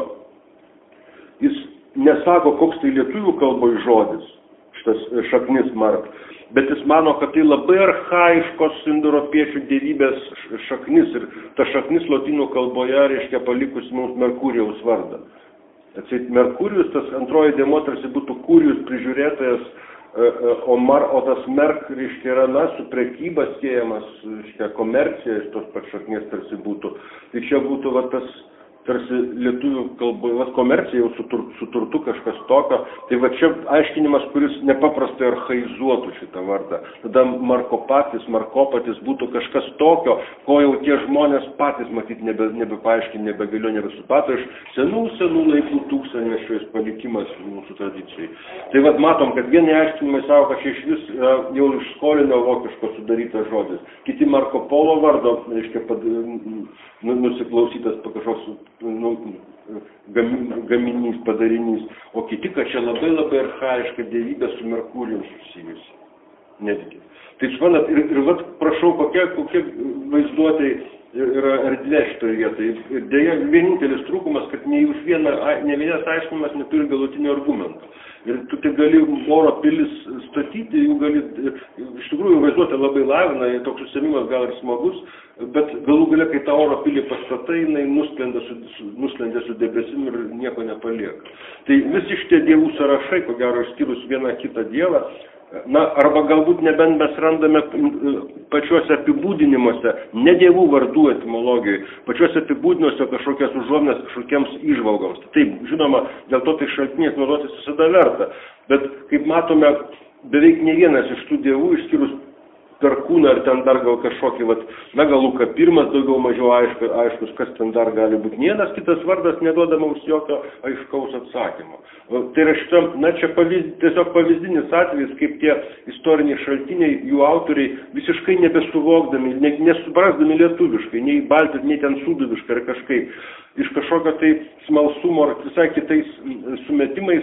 A: Jis nesako, koks tai lietuvių kalboj žodis, šitas šaknis Mark, bet jis mano, kad tai labai archaiškos indoeuropiečių dievybės šaknis ir ta šaknis lotynų kalboje reiškia palikus mums Merkurijaus vardą. Atseit Merkurijus, tas antroji dėmuo tarsi būtų Kurijus prižiūrėtojas, o, mar, o tas Merk reiškia yra, na, su prekyba siejamas, reiškia komercija iš tos pat šaknies tarsi būtų. Tai čia būtų va tas tarsi lietuvių kalboje, komercija jau su, tur, su turtu kažkas tokio. Tai va čia aiškinimas, kuris nepaprastai archaizuotų šitą vardą. Tada Markopatis, Markopatis būtų kažkas tokio, ko jau tie žmonės patys matyti nebe, nebepaaiškinti, nebegalėjo, nebesuprato iš senų, senų laikų tūkstantmečiais palikimas mūsų tradicijai. Tai va matom, kad vieni aiškinimai savo, kad čia iš vis jau iš skolinio vokiško sudarytas žodis. Kiti Marko Polo vardo, reiškia, pad, nusiklausytas pa kažkoks nu, gaminys, padarinys, o kiti, kad čia labai labai archaiška dievybė su Merkurijum susijusi. Netgi. Tai suprantat, ir, ir vat prašau, kokia, kokia vaizduotė yra erdvė šitoje vietoje. Ir dėja, vienintelis trūkumas, kad ne, už vieną, ne vienas aiškinimas neturi galutinio argumento. Ir tu tai gali oro pilis statyti, jų gali, iš tikrųjų vaizduotė labai lavina, toks užsiėmimas gal ir smagus, bet galų galia, kai tą oro pilį pastatai, jinai nusklendė su, su, nusklendė su debesim ir nieko nepalieka. Tai visi šitie dievų sąrašai, ko gero išskyrus vieną kitą dievą, na, arba galbūt nebent mes randame pačiuose apibūdinimuose, ne dievų vardų etimologijoje, pačiuose apibūdinimuose kažkokias užuominas kažkokiems įžvalgoms. Taip, žinoma, dėl to tai šaltiniais naudotis visada verta, bet kaip matome, beveik ne vienas iš tų dievų, išskyrus Perkūną ar ten dar gal kažkokį, vat, na gal Luka pirmas daugiau mažiau aišku, aiškus, kas ten dar gali būti. Nienas kitas vardas neduoda mums jokio aiškaus atsakymo. Tai yra šitą, na čia pavyzd, tiesiog pavyzdinis atvejis, kaip tie istoriniai šaltiniai, jų autoriai visiškai nebesuvokdami, ne, nesuprasdami lietuviškai, nei baltis, nei ten suduviškai ar kažkaip, iš kažkokio tai smalsumo ar visai kitais sumetimais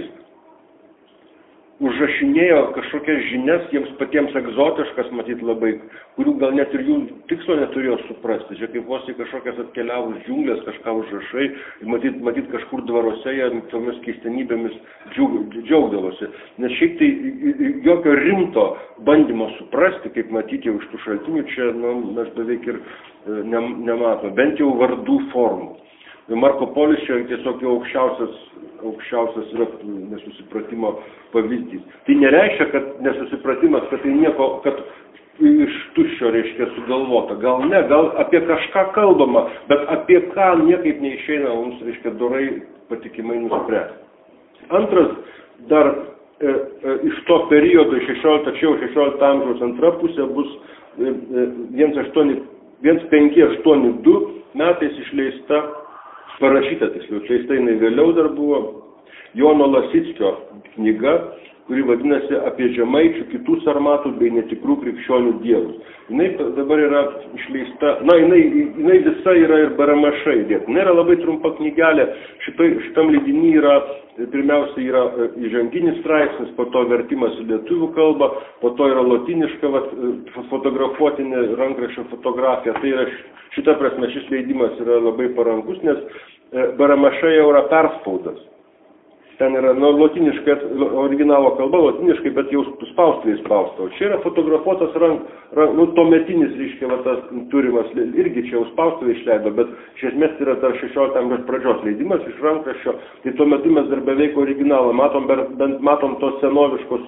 A: užrašinėjo kažkokias žinias, jiems patiems egzotiškas, matyt, labai, kurių gal net ir jų tikslo neturėjo suprasti. Čia kaip vos į kažkokias atkeliavus džiunglės kažką užrašai, matyt, matyt kažkur dvaruose jie tomis keistenybėmis džiaugdavosi. Nes šiaip tai jokio rimto bandymo suprasti, kaip matyti jau iš tų šaltinių, čia nu, mes beveik ir nematome, bent jau vardų formų. Marko Polis čia tiesiog jau aukščiausias, aukščiausias yra nesusipratimo pavyzdys. Tai nereiškia, kad nesusipratimas, kad tai nieko, kad iš tuščio reiškia sugalvota. Gal ne, gal apie kažką kalbama, bet apie ką niekaip neišeina mums, reiškia, dorai patikimai nuspręsti. Antras dar e, e, iš to periodo, šešiolikto, tačiau šešiolikto amžiaus antra pusė bus e, e, vienas penki aštuoni du metais išleista, parašyta, tiksliau, išleista jinai vėliau dar buvo, Jono Lasickio knyga, kuri vadinasi apie žemaičių, kitų sarmatų bei netikrų krikščionių dievus. Jinai dabar yra išleista, na, jinai, jinai visa yra ir baramašai dėta. Jinai yra labai trumpa knygelė, šitai, šitam leidiny yra, pirmiausia, yra įžanginis straipsnis, po to vertimas į lietuvių kalbą, po to yra lotyniška vat, fotografuotinė rankraščio fotografija. Tai yra šita prasme, šis leidimas yra labai parankus, nes baramašai jau yra perspaudas. ten yra nu, lotiniškai, originalo kalba lotiniškai, bet jau spaustuvėje spausta. O čia yra fotografuotas rank, rank, nu, tuometinis, reiškia, va, tas turimas, irgi čia jau spaustuvėje išleido, bet iš esmės yra dar šešiolikto amžiaus pradžios leidimas iš rankraščio, tai tuo metu mes dar beveik originalą matom, bent matom tos senoviškos,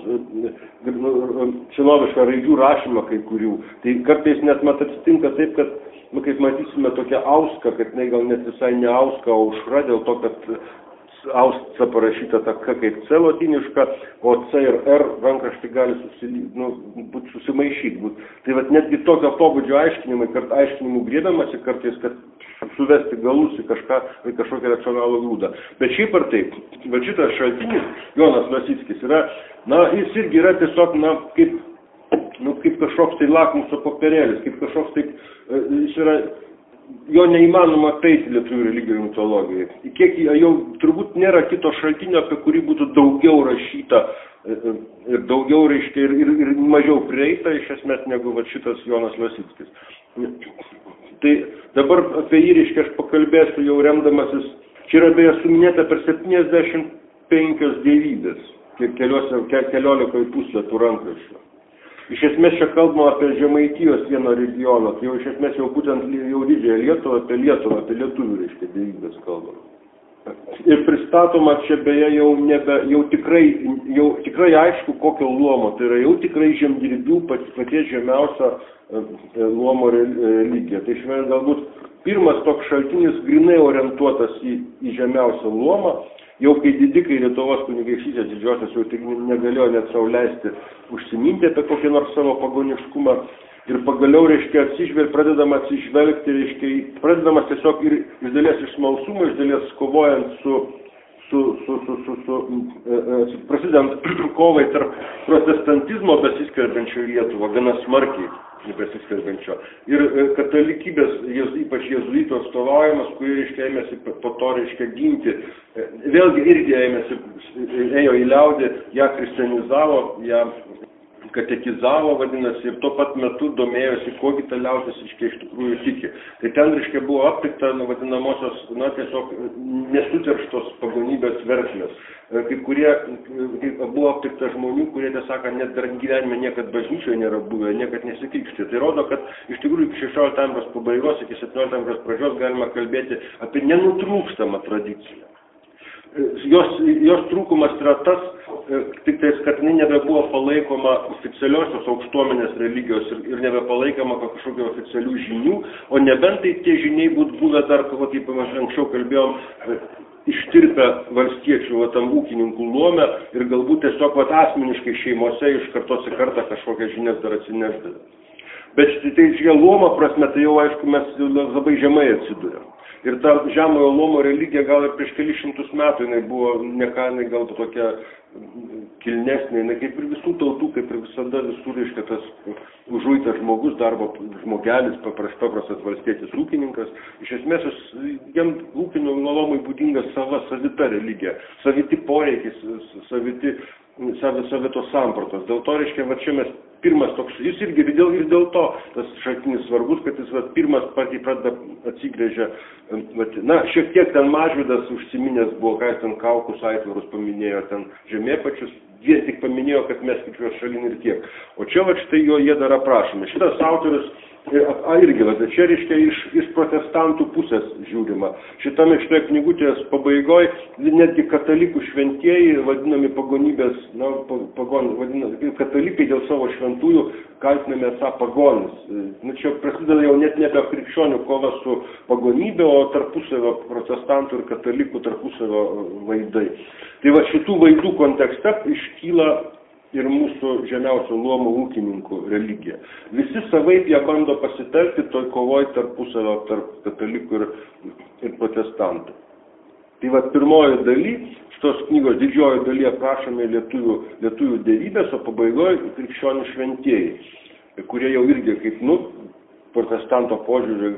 A: senovišką raidžių rašymą kai kurių. Tai kartais net mat atsitinka taip, kad, nu, kaip matysime, tokia auska, kad jinai gal net visai ne auska, o aušra, dėl to, kad auska parašyta ta K kaip C lotiniška, o C ir R rankraštį gali susi, nu, būt susimaišyti. Būt. Tai vat netgi tokio pobūdžio aiškinimai, kart aiškinimų grėdamasi kartais, kad suvesti galus į kažką, į kažkokią racionalų grūdą. Bet šiaip ar taip, bet šitas šaltinis, Jonas Lasickis, yra, na, jis irgi yra tiesiog, na, kaip, nu, kaip kažkoks tai lakmuso popierėlis, kaip kažkoks tai, jis yra, jo neįmanoma apeiti lietuvių religijų mitologijai. Kiek jau turbūt nėra kito šaltinio, apie kurį būtų daugiau rašyta ir daugiau, reiškia, ir, ir, ir mažiau prieita iš esmės negu va, šitas Jonas Lasickis. Tai dabar apie jį, reiškia, aš pakalbėsiu jau remdamasis, čia yra beje suminėta per septyniasdešimt penkios dievybės, keliose, keliolikoje puslapių rankraščių. Iš esmės čia kalbama apie Žemaitijos vieną regioną, tai jau iš esmės jau būtent jau didžiąją Lietuvą, apie Lietuvą, apie lietuvių, reiškia, dievybės kalbama. Ir pristatoma čia beje jau, nebe, jau, tikrai, jau tikrai aišku, kokio luomo, tai yra jau tikrai žemdirbių paties žemiausio luomo religija. Tai šiandien galbūt pirmas toks šaltinis grinai orientuotas į, į žemiausią luomą. Jau kai didikai Lietuvos kunigaikštystės didžiosios jau tik negalėjo net sau leisti užsiminti apie kokį nors savo pagoniškumą ir pagaliau, reiškia, atsižvelg, pradedama atsižvelgti, reiškia, pradedamas tiesiog ir iš dalies iš smalsumo, iš dalies kovojant su, su, su, su, su, su e, e, prasidant kovai tarp protestantizmo besiskelbiančio į Lietuvą, gana smarkiai besiskelbiančio. Ir e, katalikybės, ypač jėzuitų atstovaujamas, kurie, reiškia, ėmėsi po to, reiškia, ginti. E, vėlgi irgi ėmėsi, ėjo į liaudį, ją kristianizavo, ją katekizavo, vadinasi, ir tuo pat metu domėjosi, kokį ta liaudis iš tikrųjų tiki. Tai ten, reiškia, buvo aptikta, nu, vadinamosios, na, tiesiog nesuterštos pagonybės versmės. Kai kurie, buvo aptikta žmonių, kurie, tiesąką, net dar gyvenime niekad bažnyčioje nėra buvę, niekad nesikrikštė. Tai rodo, kad iš tikrųjų iki šešiolikto amžiaus pabaigos, iki septyniolikto amžiaus pradžios galima kalbėti apie nenutrūkstamą tradiciją. Jos, jos trūkumas yra tas, tik tais, kad nebebuvo palaikoma oficialiosios aukštuomenės religijos ir, ir nebepalaikoma kažkokio oficialių žinių, o nebent tai tie žiniai būtų buvę dar, kaip mes anksčiau kalbėjom, ištirpę valstiečių va, tam ūkininkų luome ir galbūt tiesiog va, asmeniškai šeimose iš kartos į kartą kažkokias žinias dar atsineždavo. Bet tai čia luomo prasme, tai jau aišku mes labai žemai atsidūrėm. Ir ta žemojo luomo religija gal ir prieš kelis šimtus metų jinai buvo neką, jinai gal tokia kilnesnė, jinai kaip ir visų tautų, kaip ir visada visų, reiškia, tas užuitas žmogus, darbo žmogelis, paprastas valstietis ūkininkas. Iš esmės, jam ūkinio luomui būdinga sava, savita religija, saviti poreikis, saviti, savi, savitos sampratos. Dėl to, reiškia, va čia mes pirmas toks, jis irgi ir dėl, ir dėl to tas šaltinis svarbus, kad jis va, pirmas patį pradeda atsigrėžia, va, na, šiek tiek ten Mažvydas užsiminęs buvo, ką jis ten Kaukus aitvarus paminėjo, ten žemėpačius, jie tik paminėjo, kad mes tik juos šalin ir tiek. O čia va štai jo jie dar aprašomi. Šitas autorius, a, irgi, va, čia reiškia iš, iš protestantų pusės žiūrima. Šitame šitoje knygutės pabaigoje netgi katalikų šventieji, vadinami pagonybės, na, pagon, vadinami, katalikai dėl savo šventųjų kaltinami esą pagonis. Na, čia prasideda jau net nebe krikščionių kova su pagonybė, o tarpusavio protestantų ir katalikų tarpusavio vaidai. Tai va šitų vaidų kontekste iškyla ir mūsų žemiausio luomo ūkininkų religija. Visi savaip jie bando pasitelkti toj kovoj tarpusavio tarp katalikų ir, ir protestantų. Tai va pirmoji daly, šitos knygos didžioji daly aprašome lietuvių, lietuvių dievybės, o pabaigoje krikščionių šventieji, kurie jau irgi kaip, nu, protestanto požiūrį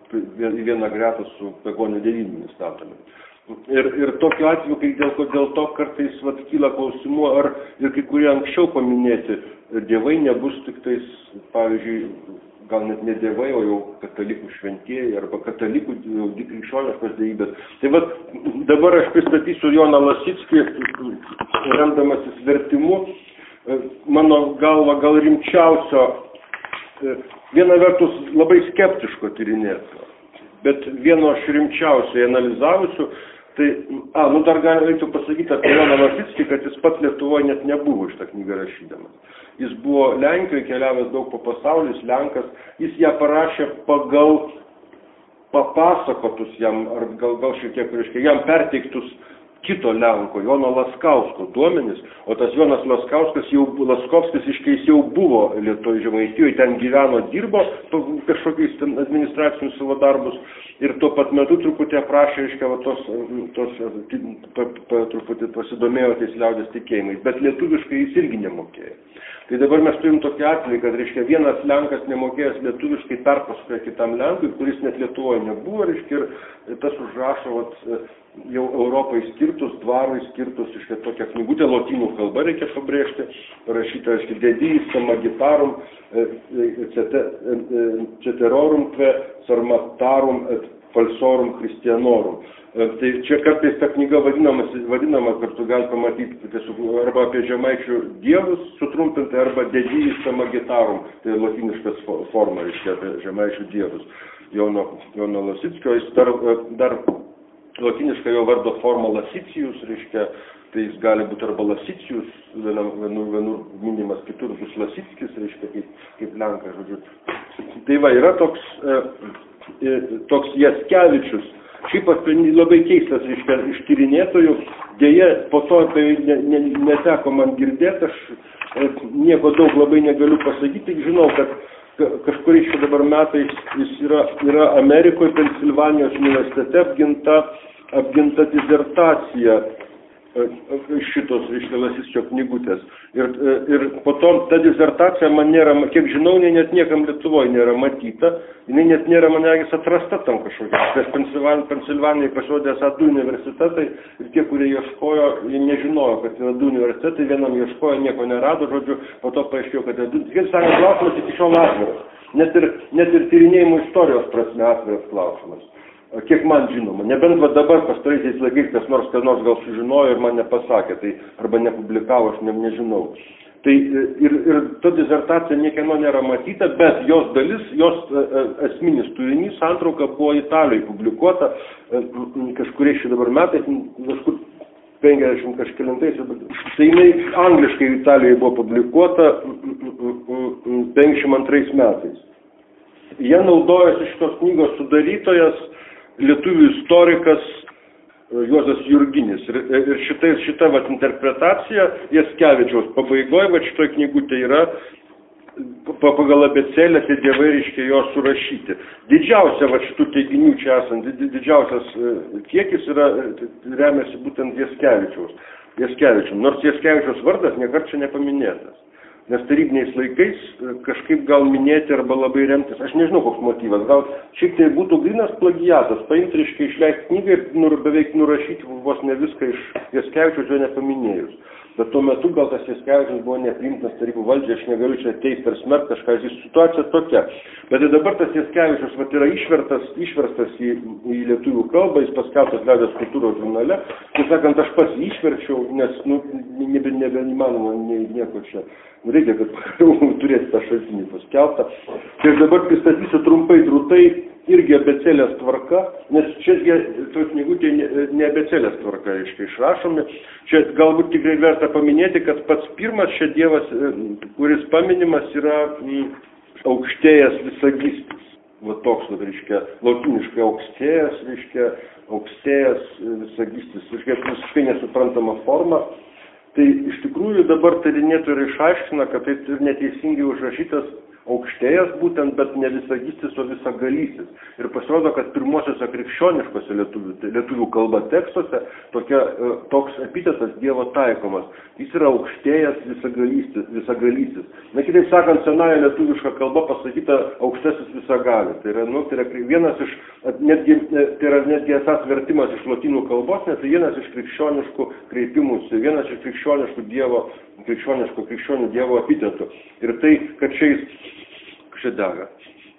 A: į vieną gretą su pagonių dievybėmis statomi. Ir, ir tokiu atveju, kai dėl, dėl to kartais vat, kyla klausimų, ar ir kai kurie anksčiau paminėti dievai nebus tik tais, pavyzdžiui, gal net ne dievai, o jau katalikų šventieji arba katalikų krikščioniškos dievybės. Tai va, dabar aš pristatysiu Joną Lasickį, remdamasis vertimu, mano galva gal rimčiausio, viena vertus labai skeptiško tyrinėtojo, bet vieno aš rimčiausiai analizavusių. Tai, a, nu dar galėčiau pasakyti apie Joną Lasickį, kad jis pats Lietuvoje net nebuvo šitą knygą rašydamas. Jis buvo Lenkijoje, keliavęs daug po pasaulį, jis Lenkas, jis ją parašė pagal papasakotus jam, ar gal, gal šiek tiek, reiškia, jam perteiktus kito Lenko, Jono Laskausko duomenys, o tas Jonas Laskauskas jau, Laskovskis iškeis jau buvo Lietuvoje Žemaitijoje, ten gyveno, dirbo kažkokiais ten administracinius savo darbus ir tuo pat metu truputį aprašė, reiškia, va, tos, tos pa, pa, truputį pasidomėjo tais liaudės tikėjimais, bet lietuviškai jis irgi nemokėjo. Tai dabar mes turim tokį atvejį, kad, reiškia, vienas Lenkas nemokėjęs lietuviškai perpasakoja kitam Lenkui, kuris net Lietuvoje nebuvo, reiškia, ir tas užrašo vat, jau Europai skirtus, dvarui skirtus, reiškia, tokią knygutę, lotynų kalba reikia pabrėžti, parašyta, reiškia, dedijis, samagitarum, ceterorum, kve, sarmatarum, et falsorum christianorum. Tai čia kartais ta knyga vadinama, vadinama kartu gali pamatyti tiesiog, arba apie žemaičių dievus sutrumpinti, arba dedijis samagitarum, tai lotyniškas forma, reiškia, apie žemaičių dievus. Jono, Jono Lasickio, jis dar, dar lotyniška jo vardo forma Lasicijus, reiškia, tai jis gali būti arba Lasicijus, vienur, vienur minimas, kitur bus Lasickis, reiškia, kaip, kaip Lenkas, žodžiu. Tai va, yra toks, e, toks Jaskevičius, šiaip labai keistas, reiškia, iš tyrinėtojų, dėja, po to tai ne, ne, neteko man girdėti, aš nieko daug labai negaliu pasakyti, žinau, kad kažkuris čia dabar metais jis yra, yra Amerikoje, Pensilvanijos universitete apginta, apginta disertacija šitos, reiškia, Lasickio knygutės. Ir, ir po to ta disertacija man nėra, kiek žinau, net niekam Lietuvoje nėra matyta, jinai net nėra, man regis, atrasta tam kažkokia. Nes Pensilvanijai pasirodė esą du universitetai ir tie, kurie ieškojo, jie nežinojo, kad yra du universitetai, vienam ieškojo, nieko nerado, žodžiu, po to paaiškėjo, kad yra du. Kaip sakant, klausimas iki šiol atviras. Net ir, net ir tyrinėjimo istorijos prasme atviras klausimas. Kiek man žinoma, nebent va dabar pastaraisiais laikais kas nors, kas nors gal sužinojo ir man nepasakė, tai arba nepublikavo, aš ne, nežinau. Tai ir, ir ta disertacija niekieno nėra matyta, bet jos dalis, jos esminis turinys, santrauka buvo Italijoje publikuota kažkuriais šį dabar metais, kažkur penkiasdešimt kažkelintais, tai jinai angliškai Italijoje buvo publikuota penkiasdešimt antrais metais. Jie naudojasi šitos knygos sudarytojas, lietuvių istorikas Juozas Jurginis. Ir, ir šita, šita vat, interpretacija Jaskevičiaus pabaigoje, vat šitoj knygutė yra pagal abėcėlę tie dievai, reiškia, jo surašyti. Didžiausia vat, šitų teiginių čia esant, didžiausias kiekis yra, remiasi būtent Jaskevičiaus. Jaskevičium. Nors Jaskevičiaus vardas niekart čia nepaminėtas. Nes tarybiniais laikais kažkaip gal minėti arba labai remtis, aš nežinau koks motyvas, gal šiek tiek būtų grynas plagiatas, paimti, reiškia, išleisti knygą ir nur, beveik nurašyti vos ne viską iš Jaskevičiaus jo nepaminėjus. Bet tuo metu gal tas Jaskevičius buvo nepriimtinas tarybų valdžiai, aš negaliu čia teisti ar smerkti kažką, jis situacija tokia. Bet dabar tas Jaskevičius vat, yra išvertas, išverstas į, į lietuvių kalbą, jis paskelbtas Liaudies kultūros žurnale. Tai sakant, aš pats išverčiau, nes nu, nebe, nebeįmanoma nieko čia. Reikia, kad turėti tą šaltinį paskelbtą. Tai aš dabar pristatysiu trumpai, trūtai, irgi abėcėlės tvarka, nes čia toj knygutė ne abėcėlės tvarka, reiškia, išrašomi. Čia galbūt tikrai verta paminėti, kad pats pirmas čia dievas, kuris paminimas, yra aukštėjas visagistis. Va toks, va, reiškia, lotyniškai aukštėjas, reiškia, aukštėjas visagistis, reiškia, visiškai nesuprantama forma. Tai iš tikrųjų dabar tyrinėtojai išaiškina, kad tai ir neteisingai užrašytas aukštėjas būtent, bet ne visagistis, o visagalysis. Ir pasirodo, kad pirmosiuose krikščioniškose lietuvių, lietuvių kalba tekstuose tokia, toks epitetas Dievo taikomas. Jis yra aukštėjas visagalysis. visagalysis. Na, kitaip sakant, senąją lietuvišką kalbą pasakyta aukštasis visagalis. Tai yra, nu, tai yra vienas iš, netgi, tai yra netgi esas vertimas iš lotynų kalbos, nes tai vienas iš krikščioniškų kreipimusi, vienas iš krikščioniškų Dievo, krikščioniško krikščionių Dievo epitetų. Ir tai, kad šiais čia dega.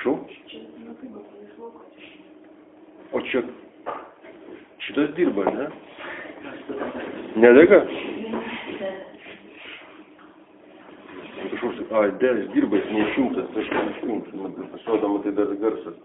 A: Prašau. O čia šitas dirba, ne? Nedega? Kažkoks, ai, dėlis dirba, jis neišjungtas, aš neišjungsiu, pasirodama tai dar garsas.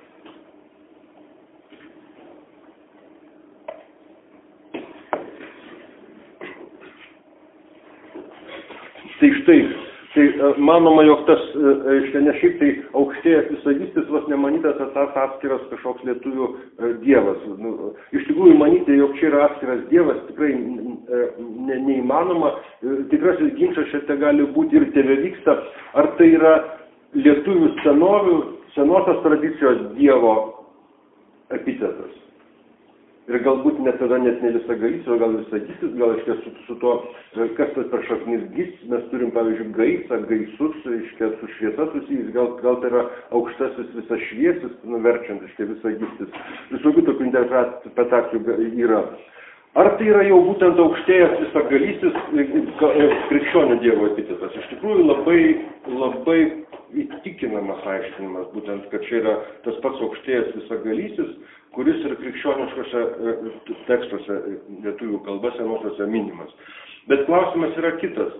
A: Tai štai, tai manoma, jog tas, ne šiaip tai aukštėjas visagistis vos nemanytas tas atskiras kažkoks lietuvių dievas. Nu, iš tikrųjų manyti, jog čia yra atskiras dievas, tikrai ne, neįmanoma. Tikrasis ginčas šiandien gali būti ir tebevyksta, ar tai yra lietuvių senovių, senosios tradicijos dievo epitetas. Ir galbūt net tada net ne visagalys, o gal visagysis, gal iškia su, su to, kas tas per šaknis gys, mes turim, pavyzdžiui, gaisą, gaisus, iškia su šviesa susijęs, gal, gal tai yra aukštasis visas šviesis, nuverčiant, iškia visagystis. Visokių tokių interpretacijų yra. Ar tai yra jau būtent aukštėjas visagalysis krikščionių dievo epitetas? Iš tikrųjų labai, labai įtikinamas aiškinimas, būtent, kad čia yra tas pats aukštėjas visagalysis, kuris ir krikščioniškose tekstuose lietuvių kalba senosiuose minimas. Bet klausimas yra kitas.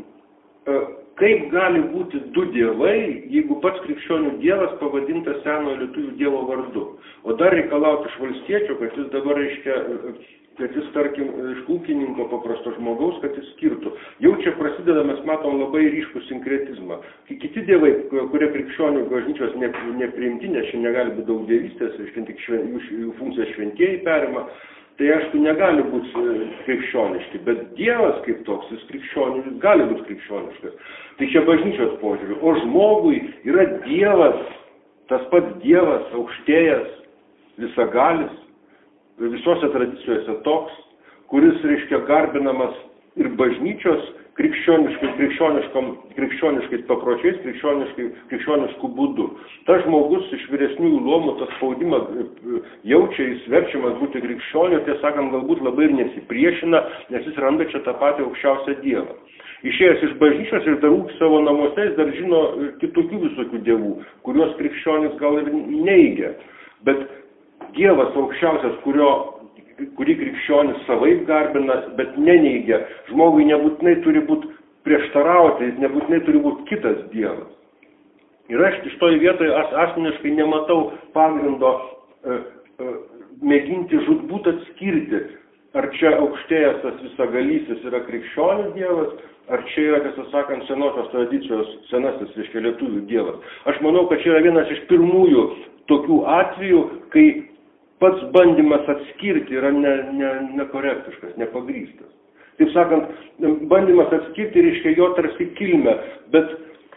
A: Kaip gali būti du dievai, jeigu pats krikščionių dievas pavadintas senojo lietuvių dievo vardu? O dar reikalauti iš valstiečio, kad jis dabar reiškia, kad jis, tarkim, iš ūkininko paprasto žmogaus, kad jis skirtų. Jau čia prasideda, mes matom labai ryškų sinkretizmą. Kiti dievai, kurie krikščionių bažnyčios nepriimti, nes čia negali būti daug dievystės, reiškia, tik šven, jų, jų funkcijas šventieji perima, tai aišku, negali būti krikščioniški, bet dievas kaip toks, jis krikščioniškas, gali būti krikščioniškas. Tai čia bažnyčios požiūriu. O žmogui yra dievas, tas pats dievas, aukštėjas, visagalis, visose tradicijose toks, kuris, reiškia, garbinamas ir bažnyčios krikščioniškai, krikščioniškais papročiais, krikščioniškų būdų. Tas žmogus iš vyresniųjų luomų tą spaudimą jaučia, jis verčiamas būti krikščioniu, tiesą sakant, galbūt labai ir nesipriešina, nes jis randa čia tą patį aukščiausią dievą. Išėjęs iš bažnyčios ir dar ūkį savo namuose, jis dar žino kitokių visokių dievų, kuriuos krikščionis gal ir neigia. Bet dievas aukščiausias, kurio, kurį krikščionis savaip garbina, bet neneigia, žmogui nebūtinai turi būti prieštarauti, jis nebūtinai turi būti kitas dievas. Ir aš iš toj vietoje as, asmeniškai nematau pagrindo e, e, mėginti žudbūt atskirti, ar čia aukštėjas tas visagalysis yra krikščionių dievas, ar čia yra, tiesą sakant, senosios tradicijos senasis, reiškia, lietuvių dievas. Aš manau, kad čia yra vienas iš pirmųjų tokių atvejų, kai pats bandymas atskirti yra ne, ne, nekorektiškas, nepagrystas. Taip sakant, bandymas atskirti reiškia jo tarsi kilmę, bet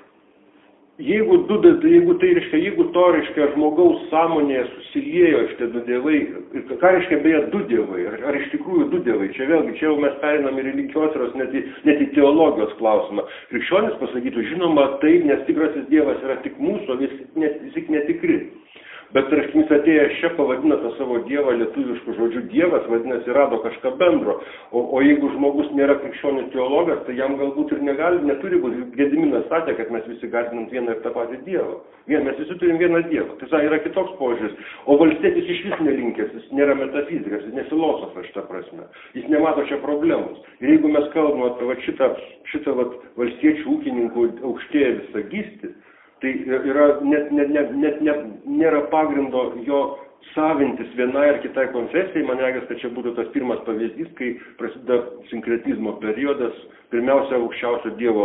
A: jeigu, du, jeigu tai reiškia, jeigu to reiškia žmogaus sąmonėje susiliejo šitie du dievai, ką reiškia beje du dievai, ar, ar iš tikrųjų du dievai, čia vėlgi, čia jau mes perinam į religijos, net į, net į teologijos klausimą. Krikščionis pasakytų, žinoma, taip, nes tikrasis dievas yra tik mūsų, o visi net, netikri. Bet raštinis atėjęs čia pavadina tą savo dievą lietuviškų žodžių dievas, vadinasi, rado kažką bendro. O, o jeigu žmogus nėra krikščionių teologas, tai jam galbūt ir negali, neturi būti. Gediminas sakė, kad mes visi garbinam vieną ir tą patį dievą. Vien, mes visi turim vieną dievą. Tai yra kitoks požiūris. O valstietis iš vis nelinkęs, jis nėra metafizikas, jis ne filosofas šitą prasme. Jis nemato čia problemos. Ir jeigu mes kalbame apie va, šitą, šitą va, valstiečių ūkininkų aukštėją visagystį, tai yra, net, net, net, net, net nėra pagrindo jo savintis vienai ar kitai konfesijai. Man regis, kad čia būtų tas pirmas pavyzdys, kai prasideda sinkretizmo periodas, pirmiausia, aukščiausio dievo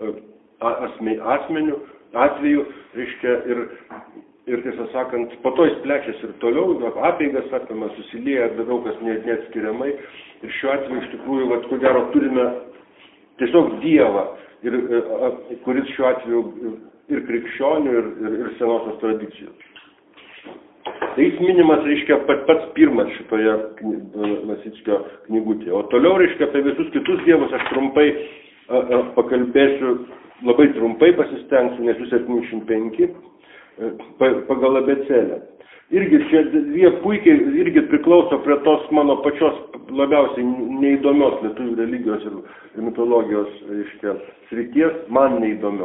A: asmenių atveju, reiškia, ir, ir tiesą sakant, po to jis plečiasi ir toliau, apeigas apima, susilieja, bet daug kas neatskiriamai. Ir šiuo atveju, iš tikrųjų, vat, ko gero, turime tiesiog dievą, ir, kuris šiuo atveju ir krikščionių, ir, ir, ir senosios tradicijos. Tai jis minimas, reiškia, pats pirmas šitoje Lasickio knygutėje. O toliau, reiškia, apie visus kitus dievus aš trumpai a, a, pakalbėsiu, labai trumpai pasistengsiu, nes jų septyniasdešimt penki pa, pagal abėcėlę. Irgi čia jie puikiai irgi priklauso prie tos mano pačios labiausiai neįdomios lietuvių religijos ir, ir mitologijos, reiškia, srities, man neįdomios.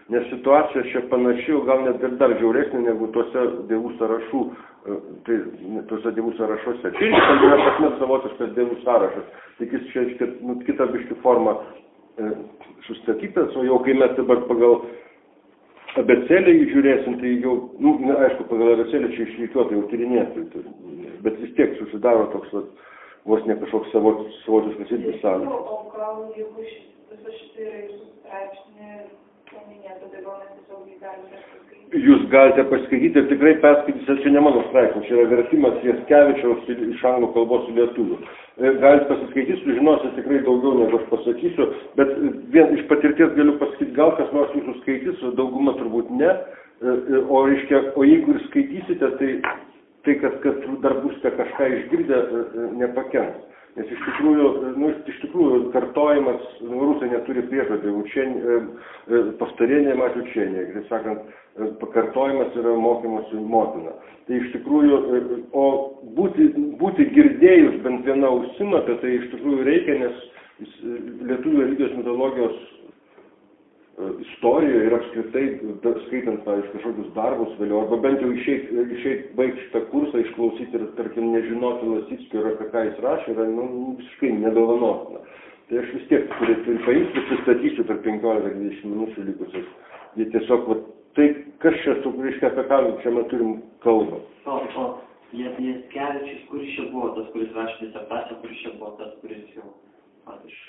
A: nes situacija čia panaši, gal net ir dar žiauresnė negu tuose dievų sąrašų, tai tuose dievų sąrašuose. Čia irgi tam yra prasme savotiškas dievų sąrašas, tik jis čia nu, kitą biškį formą e, sustatytas, o jau kai mes dabar pagal abėcėlę žiūrėsim, tai jau, nu, aišku, pagal abėcėlę čia išreikiuota jau tyrinėtojų, tai, bet vis tiek susidaro toks, vat, vos ne kažkoks savotiškas irgi sąrašas.
B: O gal jeigu visą šitą yra jūsų straipsnį paminėta, tai gal mes tiesiog jį galime paskaityti?
A: Jūs galite paskaityti ir tikrai perskaitysite, čia ne mano straipsnis, čia yra vertimas Jackevičiaus iš anglų kalbos į lietuvių. Galite pasiskaityti, sužinosite tikrai daugiau negu aš pasakysiu, bet vien iš patirties galiu pasakyti, gal kas nors jūsų skaitys, dauguma turbūt ne, o, reiškia, o jeigu ir skaitysite, tai, tai kad, kad dar būsite kažką išgirdę, nepakenks. Nes iš tikrųjų, nu, iš tikrųjų kartojimas, nu, rusai neturi priežodį, pastarėnė mačių čienė, kaip sakant, pakartojimas yra mokymosi motina. Tai iš tikrųjų, o būti, būti girdėjus bent vieną ausimą, tai, tai iš tikrųjų reikia, nes lietuvių religijos mitologijos istorijoje ir apskritai, skaitant, pavyzdžiui, kažkokius darbus vėliau, arba bent jau išeit, išeit baigti šitą kursą, išklausyti ir, tarkim, nežinoti Lasickio ir apie ką jis rašė, yra nu, visiškai nedovanotina. Tai aš vis tiek turiu, turiu paimti, pristatysiu per penkiolika dvidešimt minučių likusius. Jie tiesiog, va, tai kas čia, reiškia, apie ką čia mes turim kalbą.
C: O, o, Jackevičius, kuris čia buvo tas, kuris rašė disertaciją, kuris čia buvo tas, kuris jau, patiš.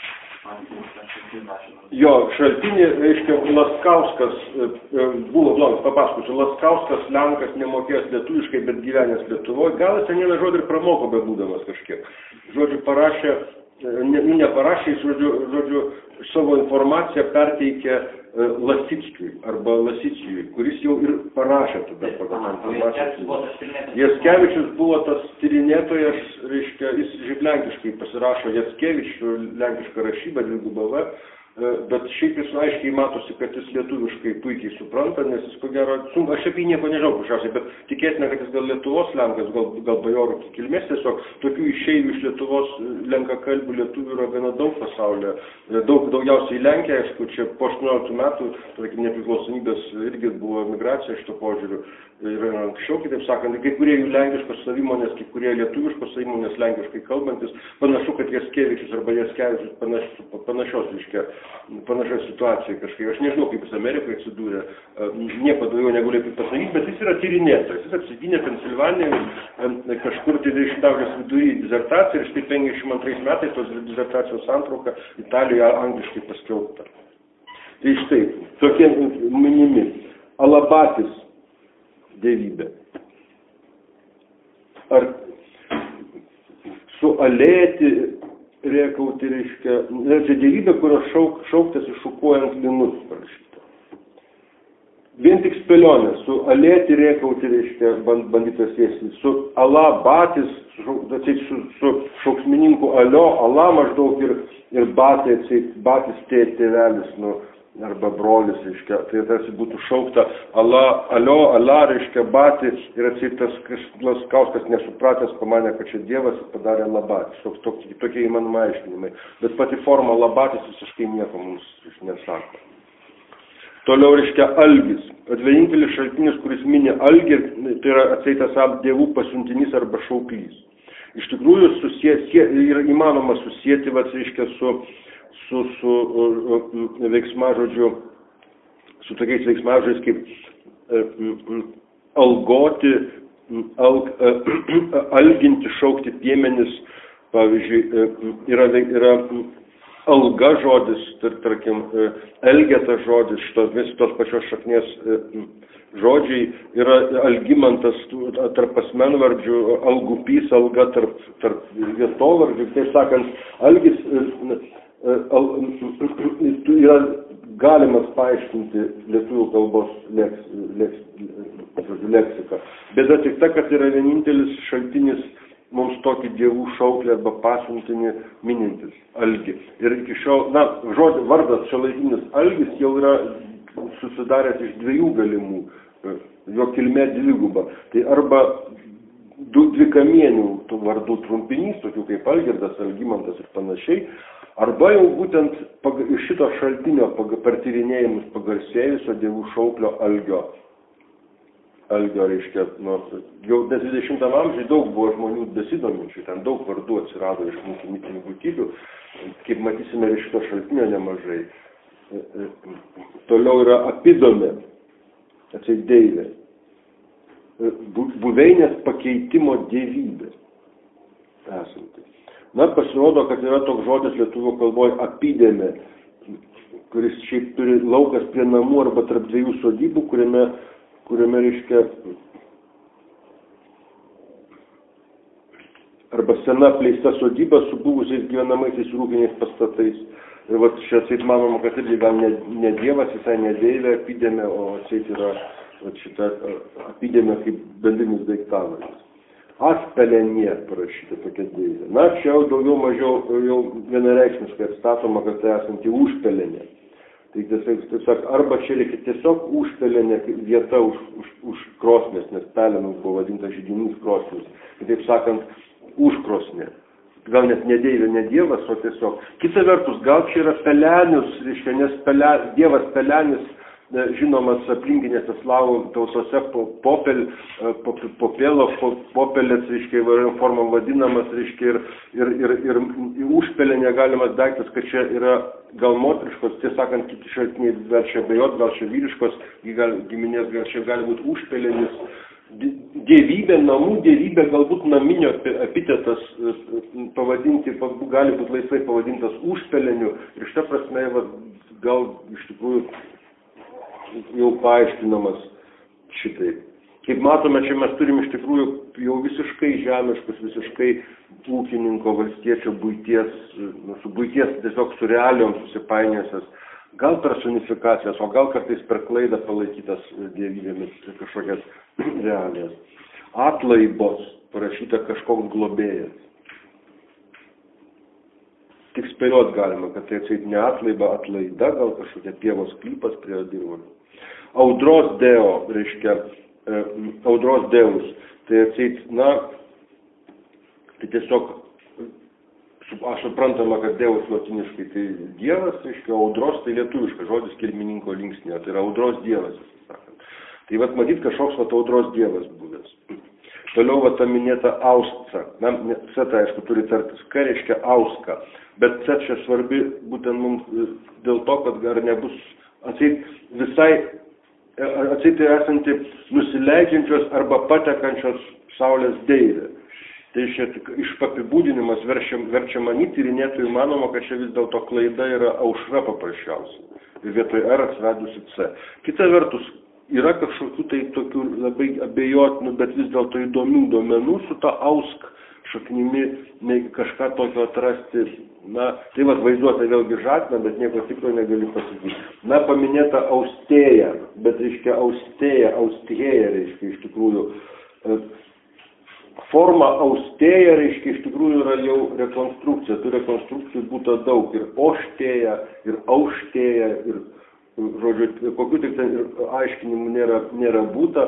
A: Jo, šaltinį, reiškia, Laskauskas, buvo blogas, papasakosiu, Laskauskas, Lenkas, nemokėjęs lietuviškai, bet gyvenęs Lietuvoje, gal jis vieną žodį ir pramoko bebūdamas kažkiek. Žodžiu, parašė, ne, neparašė, žodžiu, žodžiu, savo informaciją perteikė Lasickiui arba Lasicijui, kuris jau ir parašė tada pagal informaciją. Jackevičius buvo tas tyrinėtojas, reiškia, jis žiūrėk lenkiškai pasirašo Jackevičių, lenkišką rašybą, dvigubą V, bet šiaip jis aiškiai matosi, kad jis lietuviškai puikiai supranta, nes jis ko gero, aš apie jį nieko nežinau pašiausiai, bet tikėtina, kad jis gal Lietuvos lenkas, gal, gal bajorų kilmės, tiesiog tokių išeivių iš Lietuvos lenkakalbių lietuvių yra gana daug pasaulyje, daug, daugiausiai Lenkija, aišku, čia po aštuonioliktų metų, tarkim, nepriklausomybės irgi buvo migracija šito požiūriu, ir anksčiau, kitaip sakant, kai kurie jų lenkiškos savimonės, kai kurie lietuviškos savimonės lenkiškai kalbantis, panašu, kad Jackevičius arba Jackevičius panaš, panašios, reiškia, panašios situacijai kažkaip. Aš nežinau, kaip jis Amerikoje atsidūrė, nieko daugiau negaliu pasakyti, bet jis yra tyrinėtojas. Jis apsigynė Pensilvanijoje, kažkur tai dvidešimtojo vidury disertaciją ir štai penkiasdešimt antrais metais tos disertacijos santrauka Italijoje angliškai paskelbta. Tai štai, tokie minimi. Alabatis dievybė. Ar sualėti, rėkauti, reiškia, čia dievybė, kurios šauk, šauktasi šukuojant linus parašyta. Vien tik spėlionė, su alėti, rėkauti, reiškia, bandytas sėsti, su alabatis, su, su, su šauksmininku alio, ala maždaug ir, ir batė, batis tėvelis, nu, arba brolis, reiškia, tai tarsi būtų šaukta ala, alio, ala, reiškia, batį ir atseitas Laskauskas nesupratęs, pamanė, kad čia Dievas padarė labatis. Toks, tokie, tokie įmanoma aiškinimai. Bet pati forma labatis visiškai nieko mums nesako. Toliau, reiškia, algis. Vienintelis šaltinis, kuris mini algį, tai yra atseitas dievų pasiuntinys arba šauklys. Iš tikrųjų, susie, sie, yra įmanoma susijęti, va, reiškia, su su, su veiksmažodžiu, su tokiais veiksmažodžiais kaip e, algoti, alg, e, alginti, šaukti piemenis, pavyzdžiui, e, yra, yra alga žodis, tar, tarkim, e, elgeta žodis, šitos, vis tos pačios šaknies e, žodžiai, yra algimantas tarp asmenvardžių, algupys, alga tarp, tarp vietovardžių, taip sakant, algis e, yra galimas paaiškinti lietuvių kalbos leks, leks, leksiką. Bėda tik ta, kad yra vienintelis šaltinis mums tokį dievų šauklį arba pasiuntinį minintis algį. Ir iki šiol, na, žodį, vardas šiuolaikinis algis jau yra susidaręs iš dviejų galimų, jo kilmė dviguba. Tai arba du dvikamienių tų vardų trumpinys, tokių kaip Algirdas, Algimantas ir panašiai, Arba jau būtent paga, iš šito šaltinio paga, per tyrinėjimus pagarsėjusio dievų šauklio Algio. Algio, reiškia, nu, jau dvidešimtam amžiuje daug buvo žmonių besidominčių, ten daug vardų atsirado iš mūsų mitinių būtybių, kaip matysime ir šito šaltinio nemažai. Toliau yra Apidomė, atseit deivė, buveinės pakeitimo dievybė esanti. Na, pasirodo, kad yra toks žodis lietuvių kalboje Apidėmė, kuris šiaip turi laukas prie namų arba tarp dviejų sodybų, kuriame, kuriame reiškia arba sena apleista sodyba su buvusiais gyvenamaisiais rūpiniais pastatais. Ir vat čia atseit manoma, kad irgi gal ne, ne dievas, visai ne deivė Apidėmė, o atseit yra vat šita Apidėmė kaip bendrinis daiktavardis. Aspelenė parašyta tokia deivė. Na, čia jau daugiau mažiau jau vienareikšmiškai atstatoma, kad tai esanti užpelenė. Tai tiesiog, tiesiog arba čia reikia tiesiog užpelenė vieta už, už, už krosnės, nes pelenų buvo vadinta židinys krosnės. Kitaip sakant, užkrosnė. Gal net ne deivė, ne dievas, o tiesiog. Kita vertus, gal čia yra pelenius, reiškia, nes pele, dievas pelenis, žinomas aplinkinėse slavų tautose popel, popėlo, popelės, reiškia, įvairiom formom vadinamas, reiškia, ir, ir, ir, ir užpelė negalimas daiktas, kad čia yra gal moteriškos, tiesąkant, kiti šaltiniai verčia bejot, gal čia vyriškos, gal giminės, gal čia gali būti užpelėnis. Dievybė, namų dievybė, galbūt naminio epitetas pavadinti, gali būti laisvai pavadintas užpelėniu. Ir šitą prasme, gal iš tikrųjų jau paaiškinamas šitai. Kaip matome, čia mes turim iš tikrųjų jau visiškai žemiškus, visiškai ūkininko, valstiečio buities, nu, su buities tiesiog su realiom susipainėsias, gal personifikacijas, o gal kartais per klaidą palaikytas dievybėmis kažkokias realijas. Atlaibos, parašyta kažkoks globėjas. Tik spėliot galima, kad tai atseit ne atlaiba, atlaida, gal kažkokia pievos klypas prie dirvonių. Audros deo, reiškia, e, audros deus, tai atseit, na, tai tiesiog, aš suprantama, kad deus latiniškai tai dievas, reiškia, audros tai lietuviškas žodis kilmininko linksnė, tai yra audros dievas, sakant. Tai vat matyt kažkoks vat audros dievas buvęs. Toliau vat ta minėta ausca, na, C tai aišku turi tartis, ką reiškia auska, bet C čia svarbi būtent mums dėl to, kad ar nebus atseit visai, atseit tai esanti nusileidžiančios arba patekančios saulės deivė. Tai čia iš apibūdinimas verčia, verčia manyti, tyrinėtojų manoma, kad čia vis dėlto klaida yra aušra paprasčiausiai. Ir vietoj R atsvedusi C. Kita vertus, yra kažkokių tai tokių labai abejotinų, bet vis dėlto įdomių duomenų su ta ausk šaknimi, kažką tokio atrasti. Na, tai vat vaizduota vėlgi žatina, bet nieko tikro negali pasakyti. Na, paminėta austėja, bet reiškia austėja, austėja reiškia iš tikrųjų. Forma austėja reiškia iš tikrųjų yra jau rekonstrukcija. Tų rekonstrukcijų būtų daug. Ir oštėja, ir auštėja, ir, žodžiu, kokių tik ten aiškinimų nėra, nėra būta.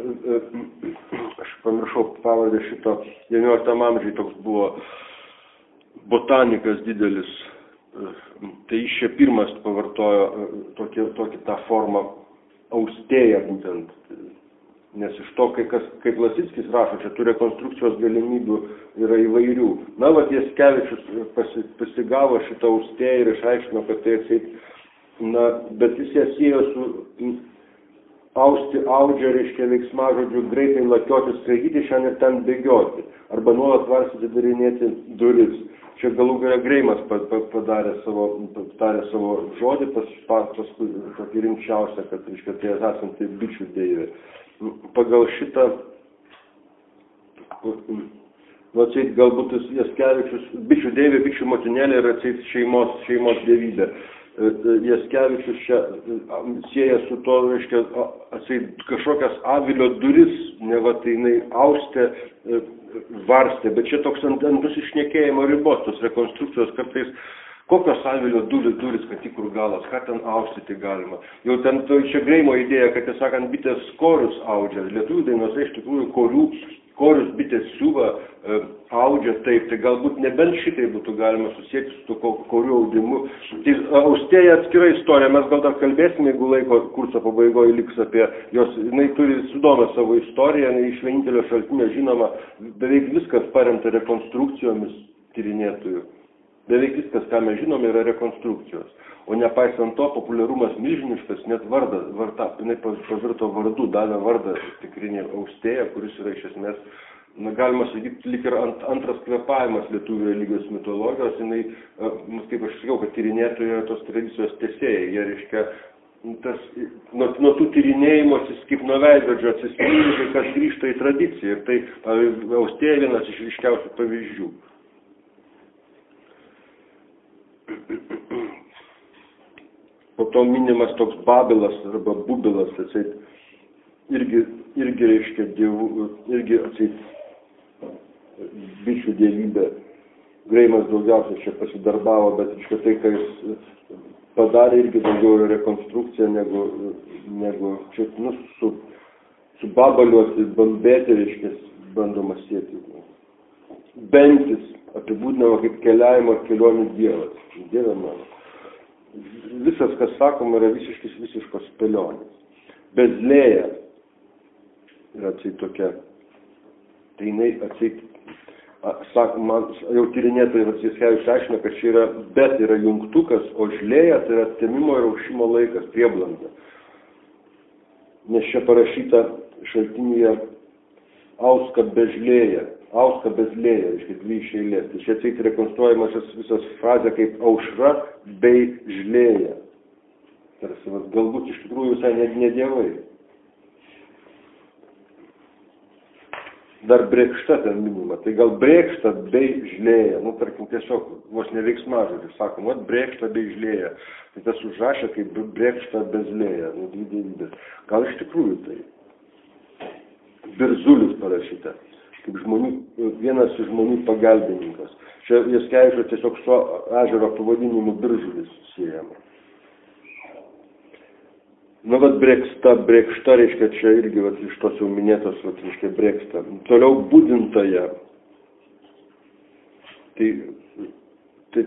A: Aš pamiršau pavardę šito devynioliktam amžiui toks buvo botanikas didelis, tai iš čia pirmas pavartojo tokį, tokį tą formą austėja būtent, nes iš to, kai kas, kaip Lasickis rašo, čia tų rekonstrukcijos galimybių yra įvairių. Na, vat Jaskevičius pasi, pasigavo šitą austėją ir išaiškino, kad tai atseit, na, bet jis ją siejo su austi audžia, reiškia veiksmažodžių greitai lakioti, skraidyti šiandien ir ten bėgioti, arba nuolat varstyti darinėti duris. Čia galų galia Greimas padarė savo, padarė savo žodį, paskui tokį rimčiausią, kad, reiškia, tai esanti bičių deivė. Pagal šitą, nu, atseit, galbūt Jaskevičius, bičių deivė, bičių motinėlė yra atseit šeimos, šeimos dievybė. Jaskevičius čia sieja su to, reiškia, atseit, kažkokias avilio duris, ne va, tai jinai austė, varstė, bet čia toks ant, ant nusišnekėjimo ribos, tos rekonstrukcijos kartais, kokios avilio duris, duris, kad tik kur galas, ką ten austyti galima. Jau ten to, čia Greimo idėja, kad, tiesąkant, bitės korius audžia. Lietuvių dainose iš tikrųjų korių korius bitės siuva, audžia taip, tai galbūt nebent šitai būtų galima susėti su to korių audimu. Tai austėja atskira istorija, mes gal dar kalbėsime, jeigu laiko kurso pabaigoje liks apie jos, jinai turi sudomę savo istoriją, jinai iš vienintelio šaltinio žinoma, beveik viskas paremta rekonstrukcijomis tyrinėtojų. Beveik viskas, ką mes žinome, yra rekonstrukcijos. O nepaisant to, populiarumas milžiniškas, net vardas, varta, jinai pavirto vardu, davė vardą tikrinė austėja, kuris yra iš esmės, na, galima sakyti, lyg ir ant, antras kvėpavimas lietuvių religijos mitologijos, jinai, kaip aš sakiau, kad tyrinėtojai tos tradicijos tęsėjai, jie reiškia, tas, nuo, nuo tų tyrinėjimosis kaip nuo veidrodžio atsispindi, kas grįžta į tradiciją. Ir tai, austėja vienas iš ryškiausių pavyzdžių. Po to minimas toks Babilas arba Bubilas, atseit, irgi, irgi reiškia dievų, irgi atseit bičių dievybė. Greimas daugiausia čia pasidarbavo, bet reiškia tai, ką jis padarė, irgi daugiau yra rekonstrukcija negu, negu čia, nu, su, su Babaliuosi bambėti, reiškia, bandoma sieti. Bentis apibūdinama kaip keliavimo ir kelionių dievas. Dieve mano. Visas, kas sakoma, yra visiškis visiškos spėlionės. Bezlėja yra atseit tokia, tai jinai atseit, sakoma, jau tyrinėtojai Vacieskevičius aiškina, kad čia yra, bet yra jungtukas, o žlėja tai yra temimo ir aušimo laikas, prieblanda. Nes čia parašyta šaltinyje auska bežlėja. Auska bezlėja, reiškia, dvi iš eilės. Tai čia atseit rekonstruojamas visas frazė kaip aušra bei žlėja. Tarsi, galbūt iš tikrųjų visai ne, ne dievai. Dar brėkšta ten minima. Tai gal brėkšta bei žlėja. Nu, tarkim, tiesiog vos neveiksmažodžiu. Sakom, vat brėkšta bei žlėja. Tai tas užrašė kaip brėkšta bezlėja. Nu, dvi dievybės. Gal iš tikrųjų tai. Birzulis parašyta. Kaip žmonių, vienas iš žmonių pagalbininkas. Čia Jaskevičius tiesiog su ežero pavadinimu Biržulis siejama. Nu, vat brėksta, brėkšta, reiškia, čia irgi vat, iš tos jau minėtos, vat, reiškia, brėksta. Toliau budintoje. Tai, tai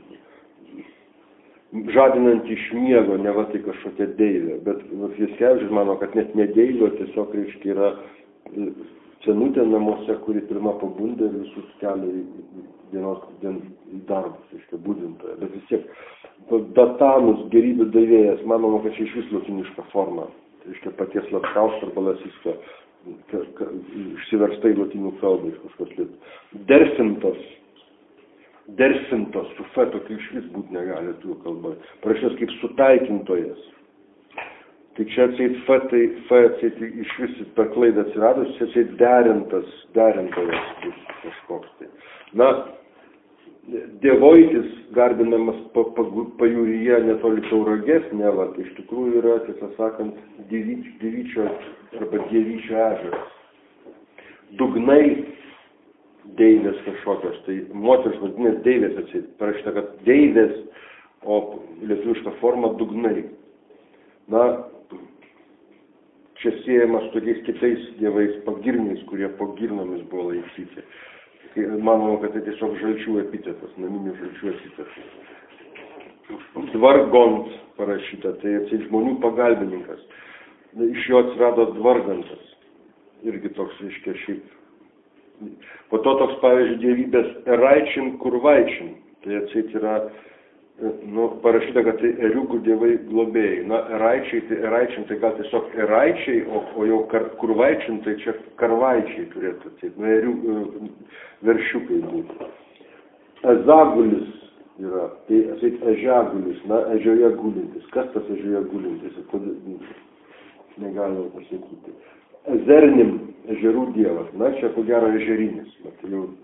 A: žadinant iš miego, ne va tai kažkokia deivė. Bet vat, Jaskevičius mano, kad net ne deivė, tiesiog, reiškia, yra senutė namuose, kuri pirma pabunda ir visus kelia į dienos dien, į darbus, reiškia, budintoje. Bet vis tiek, Datanus, gerybių davėjas, manoma, kad čia iš vis lotiniška forma. Tai reiškia, paties Latkaus arba Lasisko išsiversta į lotinių kalbą iš kažkos lietų. Derfintos, derfintos, su fe tokiu iš vis būt negali lietuvių kalboje. Parašęs kaip sutaikintojas. Tai čia atseit F, tai F atseit iš vis per klaidą atsiradus, čia atseit derintas, derintojas kažkoks tai. Na, Dievoitis, garbinamas pa, pa, pajūryje netoli Tauragės, neva, tai iš tikrųjų yra, tiesą sakant, dievyč, dievyčio arba dievyčio ežeras. Dugnai deivės kažkokios, tai moteris vadinės deivės atseit. Parašyta, kad deivės, o lietuviška forma dugnai. Na, čia siejamas su tokiais kitais dievais pagirniais, kurie pagirnomis buvo laikyti. Manoma, kad tai tiesiog žalčių epitetas, naminių žalčių epitetas. Dvargont parašyta, tai atseit žmonių pagalbininkas. Iš jo atsirado dvargantas. Irgi toks, reiškia, šiaip. Po to toks, pavyzdžiui, dievybės eraičin, kurvaičin. Tai atseit yra, nu, parašyta, kad tai eriukų dievai globėjai. Na, eraičiai, tai eraičin, tai gal tiesiog eraičiai, o, o jau kar, kurvaičin, tai čia karvaičiai turėtų atseit. Nu, eriukų veršiukai būtų. Ezagulis yra, tai atseit ežegulis, na, ežioje gulintis. Kas tas ežioje gulintis? Kodėl negalima pasakyti. Ezernim, ežerų dievas. Na, čia ko gero ežerinis. Na, tai jau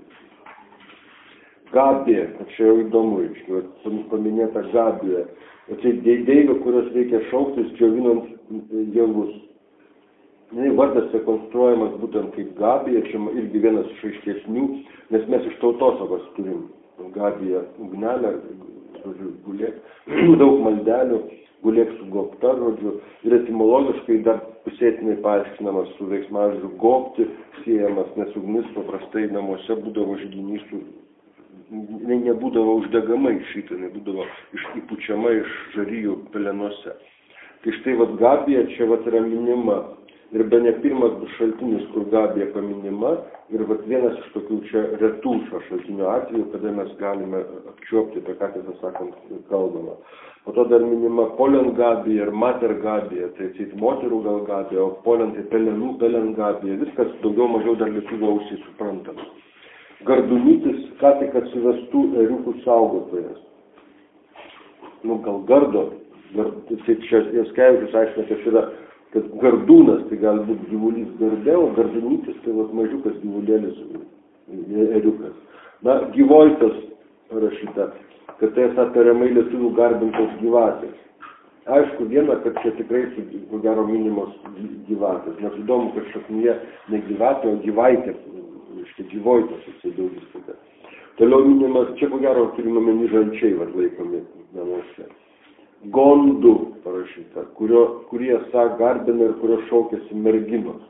A: Gabė, čia jau įdomu, paminėta Gabė. Tai deivė, kurios reikia šauktis, džiovinant javus. Vardas rekonstruojamas būtent kaip Gabija, čia irgi vienas iš aiškesnių, nes mes iš tautosakos turim Gabiją ugnelę, žodžiu, gulėt, daug maldelių. gulėk sugobta, žodžiu, ir etimologiškai dar pusėtinai paaiškinamas su veiksmažodžiu gobti, siejamas, nes ugnis paprastai namuose būdavo židinys, ne, nebūdavo uždegama iš šito, nebūdavo išpučiama iš žarijų pelenuose. Tai štai vat Gabija čia vat yra minima ir be ne pirmas šaltinis, kur Gabija paminima, ir vat vienas iš tokių čia retų šio šaltinio atveju, kada mes galime apčiuopti, apie ką tiesą sakant kalbama. Po to dar minima Polen Gabija ir Mater Gabija, tai ceit moterų gal Gabija, o Polen tai pelenų, pelen Gabija, viskas daugiau mažiau dar lietuvių ausiai suprantama. Gardumytis, ką tik atsivestų ėriukų saugotojas. Nu, gal gardo, gard, tai čia Jaskevičius aiškina, kad yra, kad gardūnas tai gali būti gyvulys gardė, o gardumytis tai vat mažiukas gyvulėlis, ėriukas. Na, gyvoitas parašyta, kad tai esą tariamai lietuvių garbintos gyvatės. Aišku, viena, kad čia tikrai su, ko gero, minimos gyvatės. Nes įdomu, kad šaknyje ne gyvatė, o gyvaitė, reiškia gyvoitas, jisai daugis tada. Toliau minimas, čia ko gero turime omeny žalčiai, vad laikomi namuose. Gondų parašyta, kurio, kurie esą garbina ir kurio šaukėsi merginos.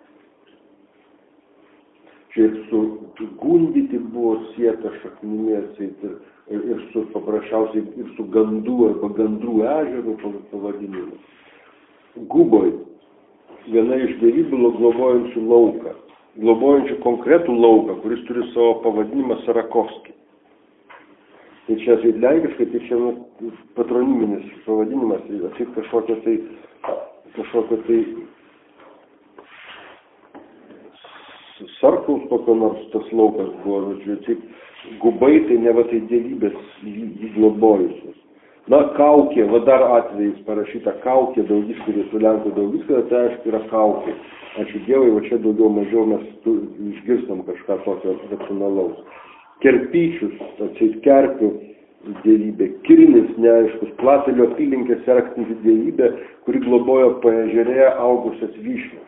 A: Čia ir su gundyti buvo sieta šakninės ir, ir, ir su paprasčiausiai ir su gandų arba gandrų ežerų pavadinimu. Guboj, viena iš dievybių globojančių lauką, globojančių konkretų lauką, kuris turi savo pavadinimą Sarakovskį. Tai čia lenkiškai, tai čia nu, patroniminis pavadinimas, atsik kažkokio tai, kažkokio tai Sarkaus tokio nors tas laukas buvo, žodžiu, tik gubai, tai ne va tai dievybės jį, jį globojusios. Na, kaukė, va dar atvejais parašyta kaukė, daugiskaitė su lenkų daugiskaitė, tai aišku yra kaukė. Ačiū Dievui, va čia daugiau mažiau mes tu, išgirstam kažką tokio racionalaus. Kerpyčius, atseit kerpių dievybė, kirnis neaiškus, Platelio apylinkės sergstanti dievybė, kuri globojo paežerėje augusias vyšnias.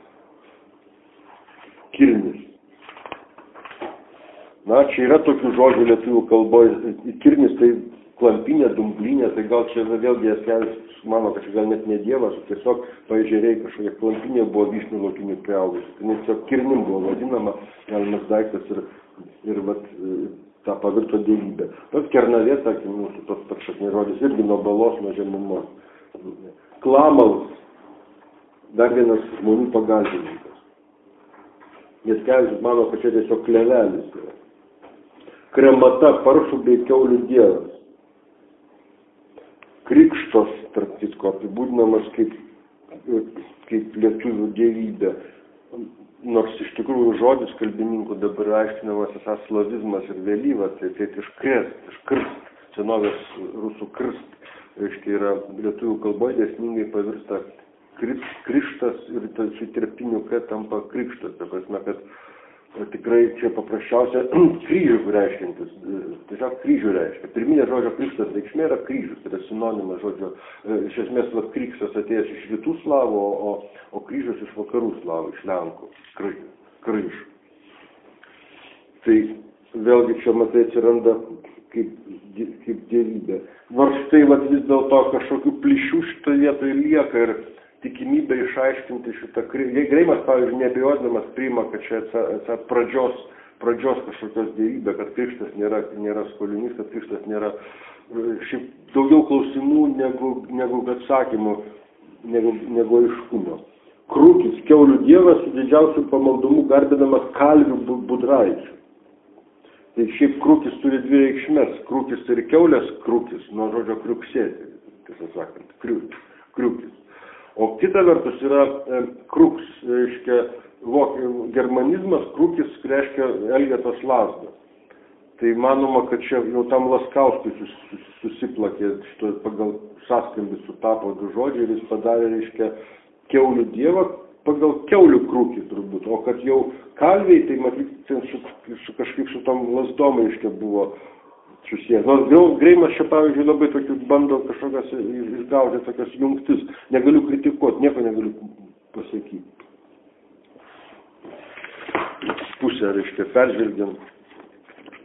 A: Kirnis. Na, čia yra tokių žodžių lietuvių kalboje. Kirnis tai klampinė, dumblinė, tai gal čia vėlgi Jaskevičius mano, kad čia gal net ne dievas, tiesiog paežeriai kažkokia klampinė buvo vyšnių laukinių priaugusi. Tai net tiesiog kirnim buvo vadinama, galimas daiktas ir, ir vat, tą pavirto dievybę. Bet kernavė, sakė, mūsų tos patšaknė žodis, irgi nuo balos, nuo žemumos. Klamalas, dar vienas žmonių pagalbininkas. Jaskevičius mano, kad čia tiesiog klevelis yra. Kremata, paršų bei kiaulių dievas. Krikštos, tarp kitko, apibūdinamas kaip, kaip lietuvių dievybė. Nors iš tikrųjų žodis kalbininkų dabar aiškinamas esas slavizmas ir vėlyvas, tai tai iš krest, iš krst, senovės rusų krst, reiškia yra lietuvių kalboje dėsningai pavirsta krikštas ir su terpiniu K tampa krikštas. Ta prasme, kad tikrai čia paprasčiausia kryžių reiškintis, tiesiog kryžių reiškia. Pirminė žodžio krikštas reikšmė yra kryžius, tai yra sinonimas žodžio, iš esmės vat, krikštas atėjęs iš rytų slavų, o, o kryžius iš vakarų slavų, iš lenkų, kryž. Tai vėlgi čia matai atsiranda kaip, kaip dievybė. Nors tai vat, vis dėlto kažkokių plyšių šitoje vietoje lieka ir tikimybė išaiškinti šitą kryžių. Greimas, pavyzdžiui, neabejodamas priima, kad čia atsat pradžios, pradžios kažkokios dievybė, kad krikštas nėra, nėra skolinys, kad krikštas nėra šiaip daugiau klausimų negu, negu atsakymų, negu, negu aiškumo. Krūkis, kiaulių dievas, su didžiausiu pamaldumu garbinamas kalvių budraičių. Tai šiaip krūkis turi dvi reikšmės. Krūkis ir kiaulės krūkis, nuo žodžio kriuksėti, tiesą sakant, kriukis. O kita vertus yra e, kruks, reiškia, vok, germanizmas, krūkis reiškia Elgetos lazda. Tai manoma, kad čia jau tam Laskauskui sus, sus, susiplakė, šito pagal sąskambį sutapo du žodžiai ir jis padarė, reiškia, kiaulių dievą pagal kiaulių krūkį turbūt. O kad jau kalviai, tai matyt, su, su kažkaip su tom lazdom, reiškia, buvo susijęs. Nors Greimas čia, pavyzdžiui, labai tokių bando kažkokias išgauti tokias jungtis. Negaliu kritikuoti, nieko negaliu pasakyti. Pusę, reiškia, peržvelgiant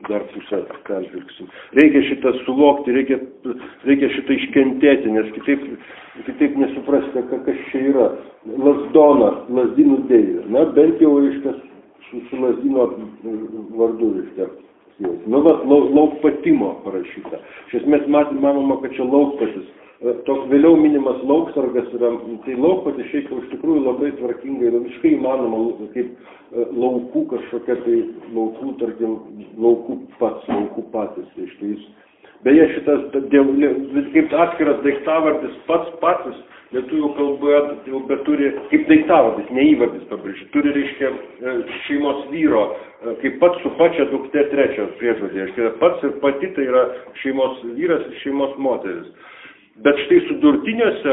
A: dar pusę peržvelgsim. Reikia šitą suvokti, reikia, reikia šitą iškentėti, nes kitaip, kitaip nesuprasite, kas čia yra. Lazdona, Lazdynų deivė. Na, bent jau, reiškia, su, su Lazdyno vardu, reiškia. Nu, va, laukpatimo parašyta. Iš esmės, manoma, kad čia laukpatis. Toks vėliau minimas lauksargas yra, tai laukpatis šiaip iš tikrųjų labai tvarkingai, visiškai įmanoma, kaip laukų kažkokia, tai laukų, tarkim, laukų pats, laukų patys, reiškia jis. Beje, šitas, kaip atskiras daiktavardis pats patys, lietuvių kalboje jau beturi, kaip daiktavardis, neįvardis pabrėžiu, turi, reiškia, šeimos vyro, kaip pats su pačia duktė trečios priežodė, reiškia, pats ir pati tai yra šeimos vyras ir šeimos moteris. Bet štai sudurtiniuose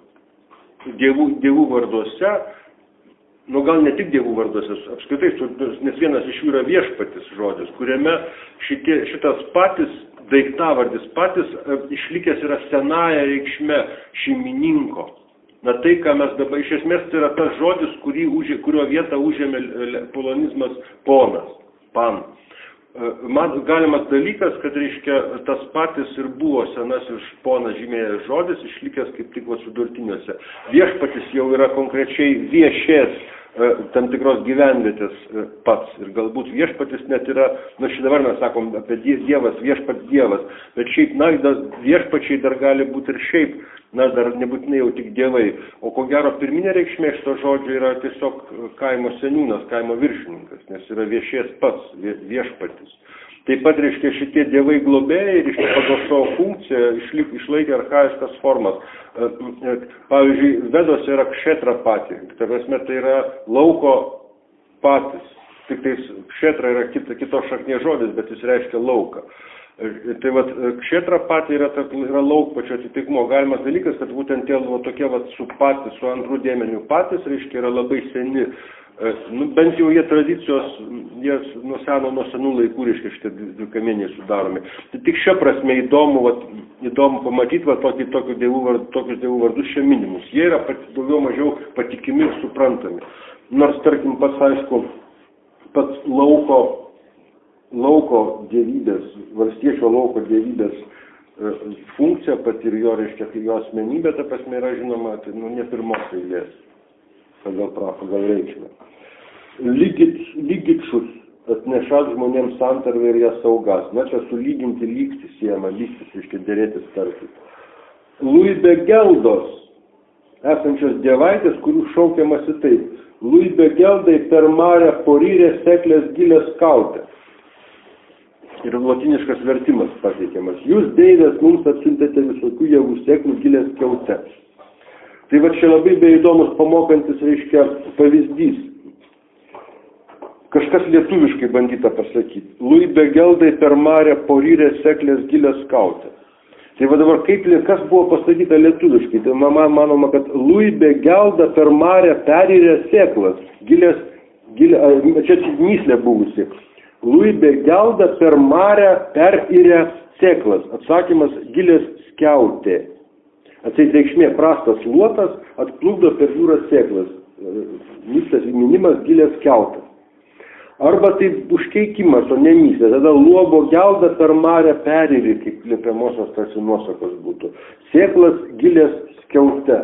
A: dievų, dievų varduose, nu gal ne tik dievų varduose, apskritai, nes vienas iš jų yra viešpatis žodis, kuriame šitie, šitas patys, daiktavardis patys išlikęs yra senąją reikšmę šeimininko. Na tai, ką mes dabar, iš esmės, tai yra tas žodis, kurį, kurio vietą užėmė polonizmas ponas, pan. Man galimas dalykas, kad, reiškia, tas patys ir buvo senasis ponas žymėjęs žodis, išlikęs kaip tik va sudurtiniuose. Viešpatis jau yra konkrečiai viešės tam tikros gyvenvietės pats. Ir galbūt viešpatis net yra, na šį dabar mes sakom apie dievas, viešpats dievas, bet šiaip, na, viešpačiai dar gali būti ir šiaip, na, dar nebūtinai jau tik dievai. O ko gero pirminė reikšmė šito žodžio yra tiesiog kaimo seniūnas, kaimo viršininkas, nes yra viešės pats, viešpatis. Taip pat, reiškia, šitie dievai globėjai, reiškia, pagal savo funkciją išlik, išlaikė archaiškas formas. Pavyzdžiui, Vedose yra kšetra patį, tai prasme, tai yra lauko patys. Tik tai kšetra yra kita, kitos šaknės žodis, bet jis reiškia lauką. Tai vat, kšetra patį yra, yra laukpačio atitikmo. Galimas dalykas, kad būtent tie va, tokie vat, su patys, su antrų dėmenių patys, reiškia, yra labai seni. Nu, bent jau jie tradicijos, jie nuo seno, nuo senų laikų, reiškia, šitie dvikamieniai sudaromi. Tai tik šia prasme įdomu, vat, įdomu pamatyti va, tokį, tokį dievų vard, tokius dievų vardus čia minimus. Jie yra pat, daugiau mažiau patikimi ir suprantami. Nors, tarkim, pats, aišku, pats lauko, lauko dievybės, valstiečio lauko dievybės e, funkcija pati ir jo, reiškia, jo asmenybė, ta prasme, yra žinoma, tai nu, ne pirmos eilės. Pagal prafą, gal reikšmę. Lygičius atnešat žmonėms santarvę ir jas saugas. Na, čia sulyginti lygti siejama, lygtis, reiškia, dėrėtis tartis. Luibegeldos, esančios dievaitės, kurių šaukiamasi taip. Luibegeldai per marę poryrė seklės gilės skautę. Ir lotiniškas vertimas pateikiamas. Jūs, deivės, mums atsiuntėte visokių javų sėklų gilės skiaute. Tai va čia labai beįdomus pamokantis, reiškia, pavyzdys. Kažkas lietuviškai bandyta pasakyti. Luibegeldai per marę poryrė seklės gilės skautę. Tai va dabar, kaip, kas buvo pasakyta lietuviškai? Tai man manoma, kad Luibegelda per marę peryrė seklas. Gilės, gilė, čia myslė buvusi. Luibegelda per marę peryrė seklas. Atsakymas gilės skiautė. Atseit reikšmė prastas luotas atplukdo per jūrą sėklas. Myslės minimas gilės skiautas. Arba tai užkeikimas, o ne myslė. Tada luobo gelda per marę periri, kaip liepiamosios tarsi nuosakos būtų. Sėklas gilės skiaute.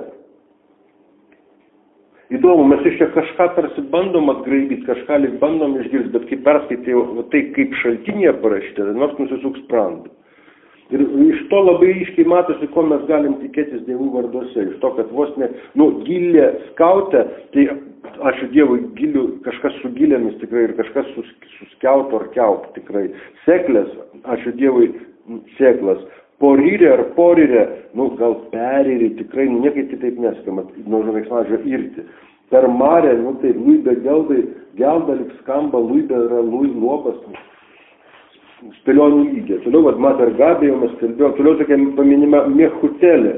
A: Įdomu, mes iš čia kažką tarsi bandom atgraibyti, kažką lyg bandom išgirsti, bet kai perskaitai tai kaip šaltinėje parašyta, tai nors nusisuks sprandu. Ir iš to labai ryškiai matosi, ko mes galim tikėtis dievų varduose. Iš to, kad vos ne, nu, gilė skautė, tai ačiū Dievui, gilių, kažkas su gilėmis tikrai ir kažkas su, su skiautu ar kiautu tikrai. Seklės, ačiū Dievui, sėklas. Poryrė ar poryrė, nu, gal peryrė, tikrai, nu, niekai kitaip neskama, nuo veiksmažio irti. Per marę, nu, tai luibė geldai, gelda lik skamba, luibė yra lui luobas. Spėlionių lygė. Toliau, vad, Mater Gabija, mes kalbėjome, toliau tokia paminima Mechutelė,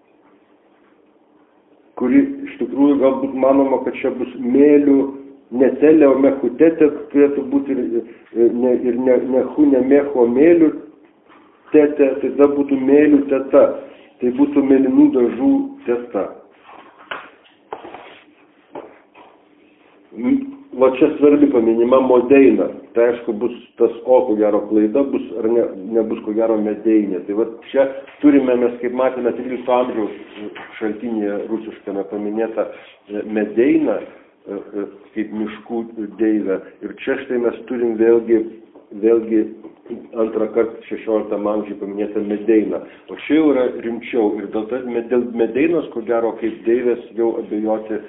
A: kuri iš tikrųjų galbūt manoma, kad čia bus mėlių, ne telė, o Mechutetė, turėtų būti ir, ne, ir ne, nehu, ne mecho mėlių tetė, tai tada būtų mėlių teta, tai būtų mėlynų dažų teta. va čia svarbi paminima Modeina. Tai aišku, bus tas O, ko gero klaida, bus ar ne, nebus ko gero Medeinė. Tai va čia turime mes, kaip matėme, trylikto amžiaus šaltinėje rusiškame paminėta Medeina, kaip miškų deivė. Ir čia štai mes turim vėlgi, vėlgi antrą kartą šešioliktam amžiuje paminėta Medeina. O čia jau yra rimčiau. Ir dėl, tas, dėl Medeinos, ko gero, kaip deivės jau abejoti,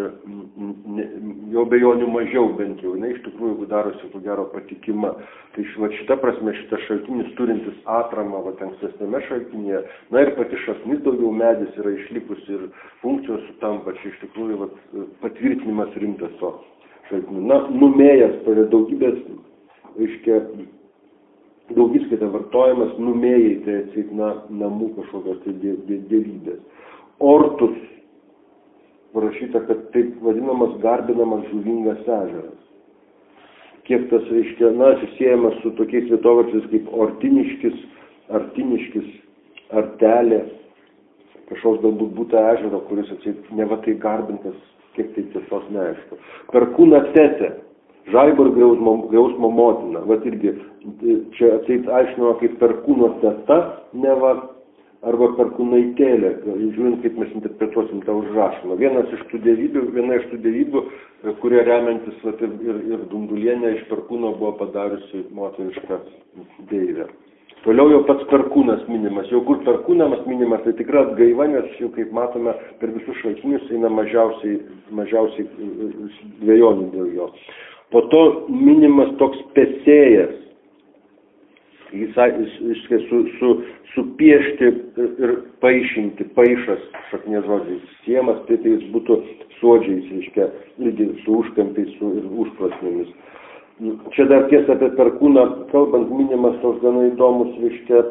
A: jo bejonių mažiau bent jau, ne, iš tikrųjų darosi, ko gero, patikima. Tai va, šita prasme, šitas šaltinis turintis atramą, va, ankstesnėme šaltinėje, na ir pati šaknis daugiau medis yra išlikusi ir funkcijos sutampa, čia iš tikrųjų va, patvirtinimas rimtas to šaltinio. Na, numėjęs, tai daugybės, aiškia, daugiskaita vartojimas, numėjai, tai atseit, na, namų kažkokios tai dievybės. Ortus, parašyta, kad taip vadinamas garbinamas žuvingas ežeras. Kiek tas, reiškia, na, susiejamas su tokiais vietovardžiais kaip Ortiniškis, Artiniškis, Artelė, kažkoks galbūt būta ežero, kuris atseit neva tai garbintas, kiek tai tiesos neaišku. Perkūna Tetė, žaibo ir griausmo, griausmo motina, vat irgi čia atseit aiškinama kaip Perkūno Teta, neva, arba Perkūnaitėlė, žiūrint, kaip mes interpretuosim tą užrašymą. Vienas iš tų dievybių, viena iš tų dievybių, kurie remiantis vat, ir, ir Dundulienė iš Perkūno buvo padariusi moterišką deivę. Toliau jau pats Perkūnas minimas. Jau kur Perkūnamas minimas, tai tikra atgaiva, nes jau, kaip matome, per visus šaltinius eina mažiausiai, mažiausiai dvejonių dėl jo. Po to minimas toks Pesėjas. Jis, jis su, su, supiešti ir paišinti, paišas šaknės žodžiais, siemas, tai, tai jis būtų suodžiais, reiškia, irgi su užkampiais su, ir užprasmėmis. Čia dar tiesa apie Perkūną, kalbant, minimas toks gana įdomus, reiškia,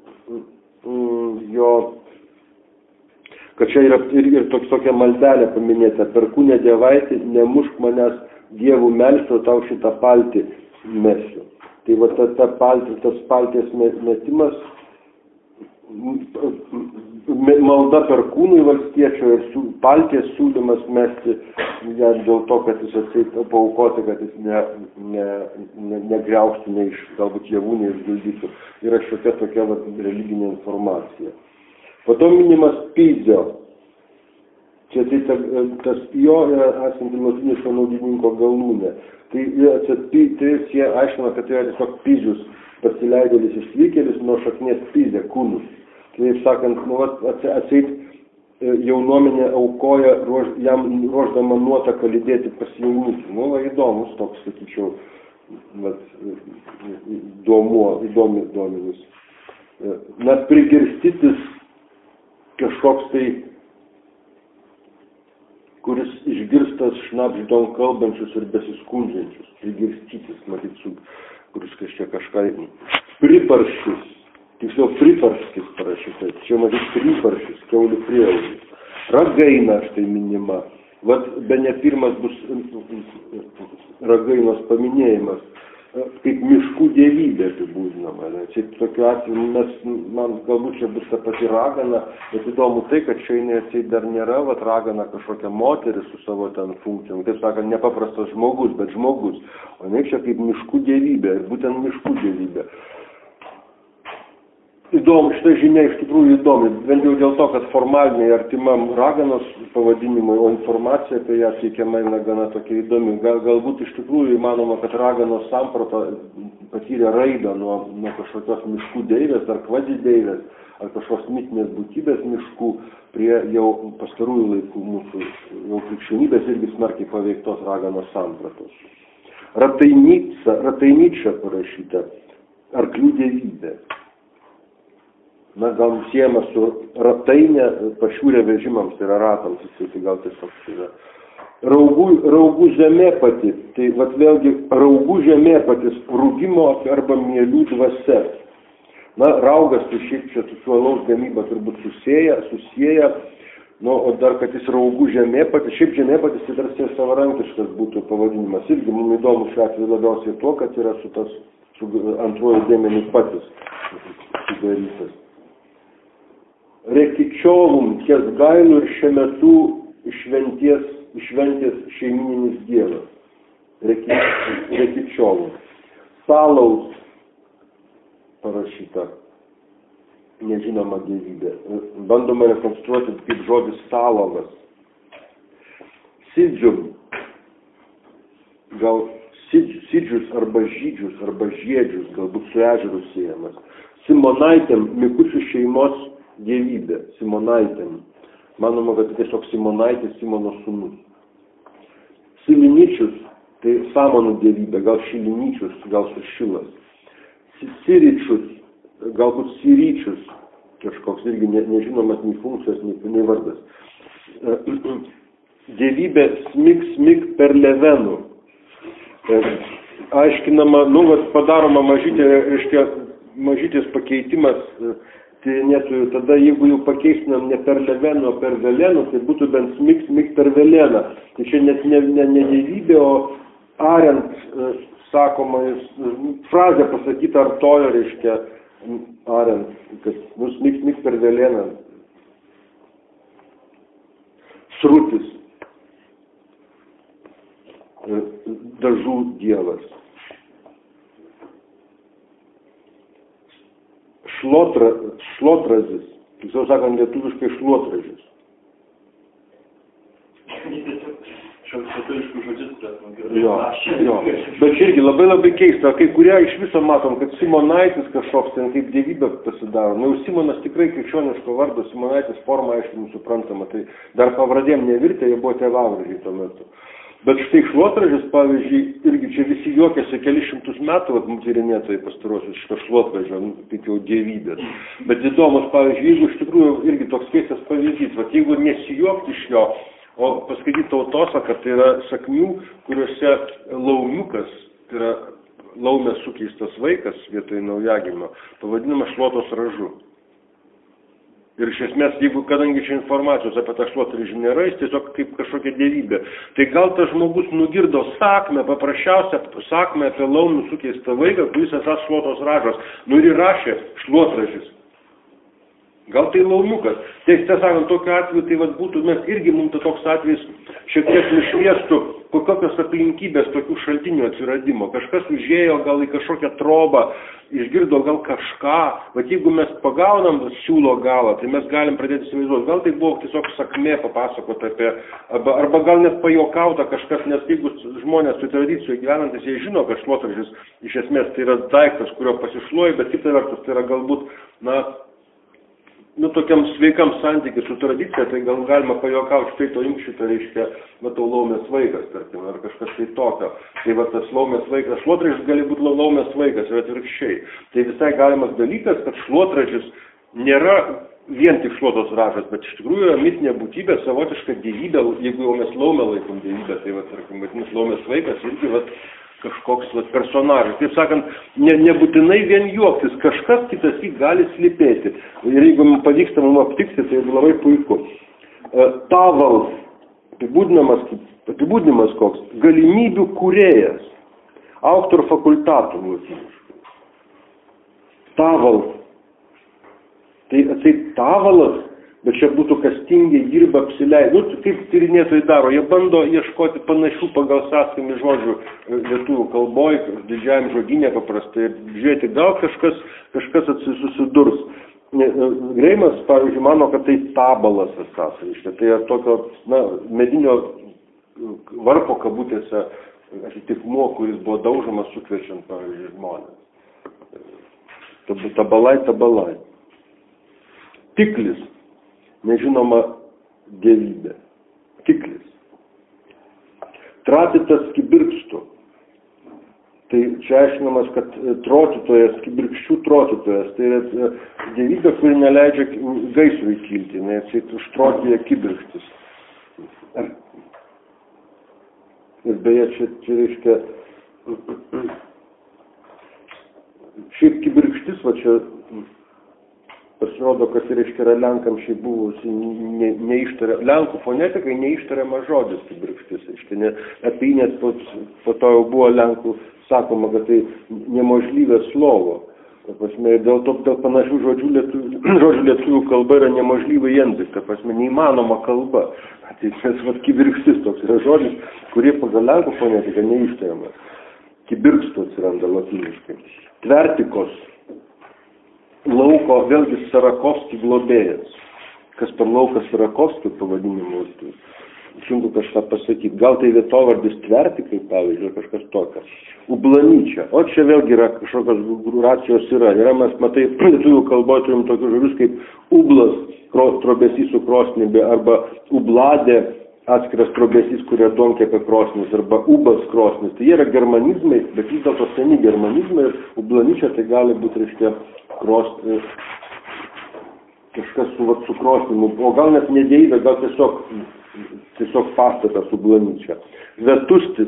A: jo, kad čia yra ir, ir toks, tokia maldelė paminėta, Perkūnė dievaitė, nemušk manęs dievų melsiu, tau šitą paltį mesiu. Tai va ta, ta paltė, tas paltės metimas, malda Perkūnui valstiečio ir su, paltės siūlymas mesti ja, dėl to, kad jis atseit paaukoti, kad jis ne, ne, ne, negriaustų, ne iš galbūt javų, ne išguldytų. Yra šiokia tokia va, religinė informacija. Po to minimas Pizio. Čia tai ta, tas jo yra esanti lotyniško naudininko galūnė. Tai, tai jie aiškina, kad tai yra tiesiog Pizius, pasileidėlis išvykėlis nuo šaknės Pizė, kūnus. Taip sakant, nu, atseit jaunuomenė aukoja, ruož, jam ruoždama nuotaką lydėti pas jaunutį. Nu, va, įdomus toks, sakyčiau, vat, įdomuo, įdomi duomenys. Na, prigirstytis kažkoks tai, kuris išgirstas šnabždom kalbančius ir besiskundžiančius. Prigirstytis, matyt, su, kuris kažkiek kažką priparštis. Tiksliau, priparštis parašyta. Čia matyt priparštis, kiaulių prieaugis. Ragaina štai minima. Vat be ne pirmas bus ragainos paminėjimas. Kaip miškų dievybė apibūdinama. Čia tokiu atveju mes, man galbūt čia bus ta pati ragana, bet įdomu tai, kad čia dar nėra vat, ragana kažkokia moteris su savo ten funkcijom. Taip sakant, nepaprastas žmogus, bet žmogus. O ne čia kaip miškų dievybė, ir būtent miškų dievybė. Įdomu, šitą žinia iš tikrųjų įdomi, bent jau dėl to, kad formaliai artimam raganos pavadinimui, o informacija apie ją teikiama yra gana tokia įdomi. Gal, galbūt iš tikrųjų įmanoma, kad raganos samprata patyrė raidą nuo, nuo kažkokios miškų deivės ar kvazideivės, ar kažkokios mitinės būtybės miškų prie jau pastarųjų laikų mūsų jau krikščionybės irgi smarkiai paveiktos raganos sampratos. Ratainyčia, ratainyčia parašyta, arklių dievybė. Na, gal siejama su ratainė, pašiūrė vežimams, tai yra ratams, tai gal tiesiog yra. Raugų, raugų žemėpati, tai vat vėlgi raugų žemėpatis, rūgimo arba mielių dvasia. Na, raugas, tai šiaip čia su alaus gamyba turbūt susieja, susieja, nu, o dar, kad jis raugų žemėpatis, šiaip žemėpatis tai tarsi savarankiškas būtų pavadinimas. Irgi mums įdomu šiuo atveju labiausiai to, kad yra su tas, su antruoju dėmeniu patys sudarytas. Rekičiolum, ties gailų ir šiuo metu šventies, šventės šeimininis dievas. Bekičiovo. Salaus parašyta nežinoma dievybė. Bandoma rekonstruoti kaip žodis salovas. Sidžium, gal sidžius arba žydžius arba žiedžius, galbūt su ežeru siejamas. Simonaitėm, Mikučių šeimos dievybė. Simonaitėm. Manoma, kad tiesiog Simonaitis, Simono sūnus. Siliničius, tai samanų dievybė, gal Šiliničius, gal Sušilas. Siričius, galbūt Siryčius, kažkoks irgi ne, nežinomas nei funkcijos, nei, nei vardas. Dievybė smik, smik per levenų. Aiškinama, nu, vat, padaroma mažytė, reiškia, mažytis pakeitimas, tyrinėtojų, tada jeigu jau pakeisinam ne per levenų, o per velenų, tai būtų bent smik, smik per veleną. Tai čia net ne, ne, ne dievybė, o Arent, sakoma, frazė pasakyta Artojo, reiškia, Arent, kad nu, smik, smik per veleną. Srutis, dažų dievas. Šlotra, šlotrazis, tiksliau sakant, lietuviškai šlotražis. Jo, jo. Bet irgi labai labai keista, kai kurie iš viso matom, kad Simonaitis kažkoks ten kaip dievybė pasidaro. Nu, Simonas tikrai krikščioniško vardo, Simonaitis forma aišku mums suprantama, tai dar pavardėm nevirtė, jie buvo tėvavardžiai tuo metu. Bet štai šlotražis, pavyzdžiui, irgi čia visi juokiasi kelis šimtus metų, vat, tyrinėtojai pastarosius šito šlotražio, nu, kaip jau dievybės. Bet įdomus, pavyzdžiui, jeigu iš tikrųjų irgi toks keistas pavyzdys, vat, jeigu nesijuokti iš jo, o paskaityti tautosaką, tai yra sakmių, kuriuose laumiukas, tai yra laumės sukeistas vaikas vietoj naujagimio, pavadinamas šlotos ražu. Ir iš esmės, jeigu, kadangi čia informacijos apie tą šlotražį nėra, jis tiesiog kaip kažkokia dievybė, tai gal tas žmogus nugirdo sakmę, paprasčiausią sakmę apie laumų sukeistą vaiką, kuris esas šlotos ražas, nu ir įrašė šlotražis. Gal tai laumiukas. Tai, tiesą sakant, tokiu atveju, tai vat, būtų, mes irgi mums toks atvejis šiek tiek nušviestų, kokios aplinkybės tokių šaltinių atsiradimo. Kažkas užėjo gal į kažkokią trobą, išgirdo gal kažką, bet jeigu mes pagaunam siūlo galą, tai mes galim pradėti įsivaizduoti, gal tai buvo tiesiog sakmė papasakota apie, arba, arba gal net pajokauta kažkas, nes jeigu žmonės su tradicijoje gyvenantis, jie žino, kad šlotražis iš esmės tai yra daiktas, kurio pasišluoja, bet kita vertus tai yra galbūt, na, nu, tokiam sveikam santykiui su tradicija, tai gal galima pajokauti, štai to imk šitą, reiškia, matau, laumės vaikas, tarkim, ar kažkas tai tokio. Tai va tas laumės vaikas, šlotražis gali būti laumės vaikas ir atvirkščiai. Tai visai galimas dalykas, kad šlotražis nėra vien tik šlotos ražas, bet iš tikrųjų yra mitinė būtybė, savotiška dievybė, jeigu jau mes laumę laikom dievybę, tai va, tarkim, vadinasi, laumės vaikas irgi, va, kažkoks vat, personažas. Taip sakant, ne, nebūtinai vien juoktis, kažkas kitas jį gali slipėti. Ir jeigu mums pavyksta mums aptikti, tai labai puiku. Taval, apibūdinimas, apibūdinimas koks, galimybių kūrėjas, autor fakultatum lotyniškai. Taval. Tai atseit tavalas, bet čia būtų kastingai dirba apsileidė. Nu, kaip tyrinėtojai daro, jie bando ieškoti panašių pagal sąskami žodžių lietuvių kalboj, didžiajam žodynė paprastai. Žiūrėti, gal kažkas, kažkas susidurs. Greimas, pavyzdžiui, mano, kad tai tabalas esas, reiškia. Tai yra tokio, na, medinio varpo kabutėse atitikmuo, kuris buvo daužomas sukviečiant, pavyzdžiui, žmonės. Tabalai, tabalai. Tiklis. Nežinoma dievybė. Tiklis. Tratitas kibirkštų. Tai čia aiškinamas, kad trotytojas, kibirkščių trotytojas, tai yra dievybė, kuri neleidžia gaisrui kilti, nes jis užtrotyja kibirkštis. Ir beje, čia, čia reiškia, šiaip kibirkštis, va čia, pasirodo, kad reiškia yra Lenkam šiaip buvusi ne, neištaria, Lenkų fonetikai neištariamas žodis kibirkštis, reiškia, ne, apie jį net po, po to jau buvo Lenkų sakoma, kad tai nemožlyvė slovo. Ta prasme, dėl to dėl panašių žodžių lietuvių, žodžių lietuvių kalba yra nemožlyvė jendik, ta prasme, neįmanoma kalba. Tai nes vat kibirkštis toks yra žodis, kurie pagal Lenkų fonetiką neištariamas. kibirkštų atsiranda lotyniškai. Tvertikos, lauko, vėlgi Sarakovskį globėjas. Kas per laukas Sarakovskį pavadinimu, sunku kažką pasakyti. Gal tai vietovardis Tvertikai, pavyzdžiui, kažkas tokas. Ublanyčia. O čia vėlgi yra kažkokios racijos yra. Yra, mes matai, lietuvių kalboje turim tokius žodžius kaip ublas, trobesys su krosnybė, arba ubladė, atskiras trobesys, kurie donkėpė krosnis, arba ubas krosnis. Tai jie yra germanizmai, bet vis dėlto seni germanizmai ir ublanyčia tai gali būti, reiškia, krosnis, kažkas su, vat, su krosnimu, o gal net nedėjybė, gal tiesiog, tiesiog pastatas ublanyčia. Vetustis,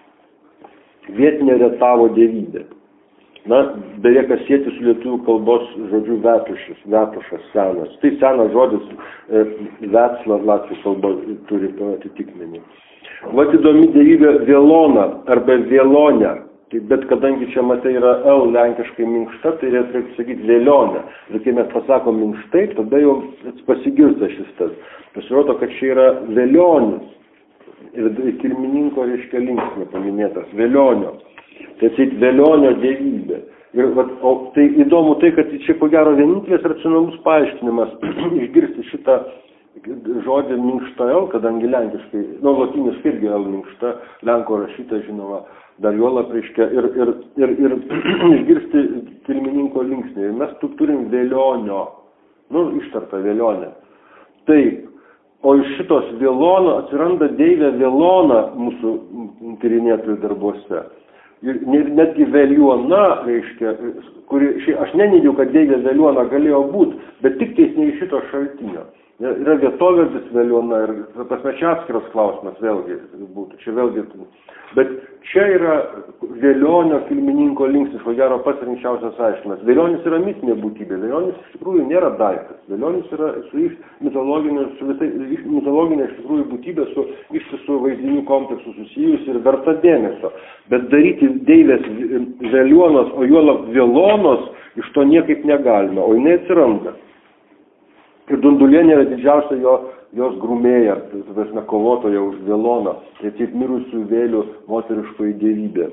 A: vietinė retavo dievybė. Na, beje, kas sieti su lietuvių kalbos žodžiu vetušis, vetušas senas. Tai senas žodis e, vetsla, latvių kalba turi atitikmenį. Vat įdomi dievybė Vėlona arba Vėlonė. Tai, bet kadangi čia matai yra L lenkiškai minkšta, tai reikia sakyti Vėlionė. Ir kai mes pasakom minkštai, tada jau pasigirsta šis tas. Pasirodo, kad čia yra Vėlionis. Ir kilmininko, reiškia, linksnė paminėtas. Vėlionio. Tai atseit Vėlionio dievybė. Ir, vat, o tai įdomu tai, kad čia ko gero vienintelis racionalus paaiškinimas išgirsti šitą žodį minkšta L, kadangi lenkiškai, nu, lotyniškai irgi L minkšta, lenko rašyta, žinoma, dar juolab reiškia, ir, ir, ir, ir išgirsti kilmininko linksnį. Ir mes tu turim Vėlionio, nu, ištartą Vėlionę. Taip. O iš šitos Vėlono atsiranda deivė Vėlona mūsų tyrinėtojų darbuose. Ir netgi Vėliona, reiškia, kuri, ši, aš neneigiu, kad deivė Vėliona galėjo būti, bet tik tais ne iš šito šaltinio. Yra vietovėrdis Vėliona ir tas čia atskiras klausimas vėlgi būtų. Čia vėlgi, bet čia yra Vėlionio kilmininko linksnis, ko gero pats rimčiausias aiškinas. Vėlionis yra mitinė būtybė, Vėlionis iš tikrųjų nėra daiktas. Vėlionis yra su iš mitologinė, su visai, iš mitologinė iš tikrųjų būtybė, su ištisų vaizdinių kompleksų susijusi ir verta dėmesio. Bet daryti deivės Vėlionos, o juolab Vėlonos, iš to niekaip negalime, o jinai atsiranda. Ir Dundulienė yra didžiausia jo, jos grumėja, tai kovotoja už Vėloną, tai taip mirusių vėlių moteriškoji dievybė.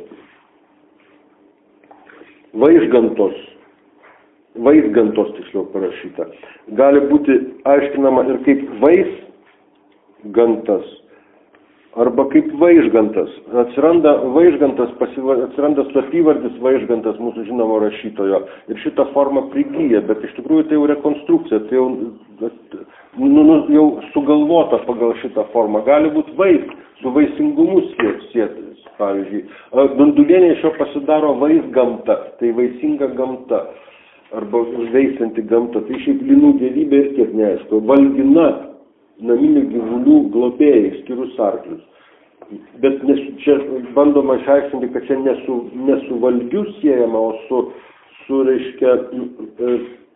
A: Vaižgantos, Vaižgantos tiksliau parašyta, gali būti aiškinama ir kaip Vaisgantas, arba kaip Vaižgantas. Atsiranda Vaižgantas, pasiva, atsiranda slapyvardis Vaižgantas mūsų žinomo rašytojo. Ir šitą formą prigyja, bet iš tikrųjų tai jau rekonstrukcija, tai jau, nu, nu, jau sugalvota pagal šitą formą. Gali būti vais, su vaisingumu sėtis, pavyzdžiui. Dundulienė iš jo pasidaro Vaisgamta, tai vaisinga gamta, arba veisanti gamta. Tai šiaip linų dievybė ir tiek neaišku. Valgina, naminių gyvulių globėjai, skyrus arklius. Bet nes, čia bandoma išaiškinti, kad čia nesu, nesu valgiu siejama, o su, su reiškia, e,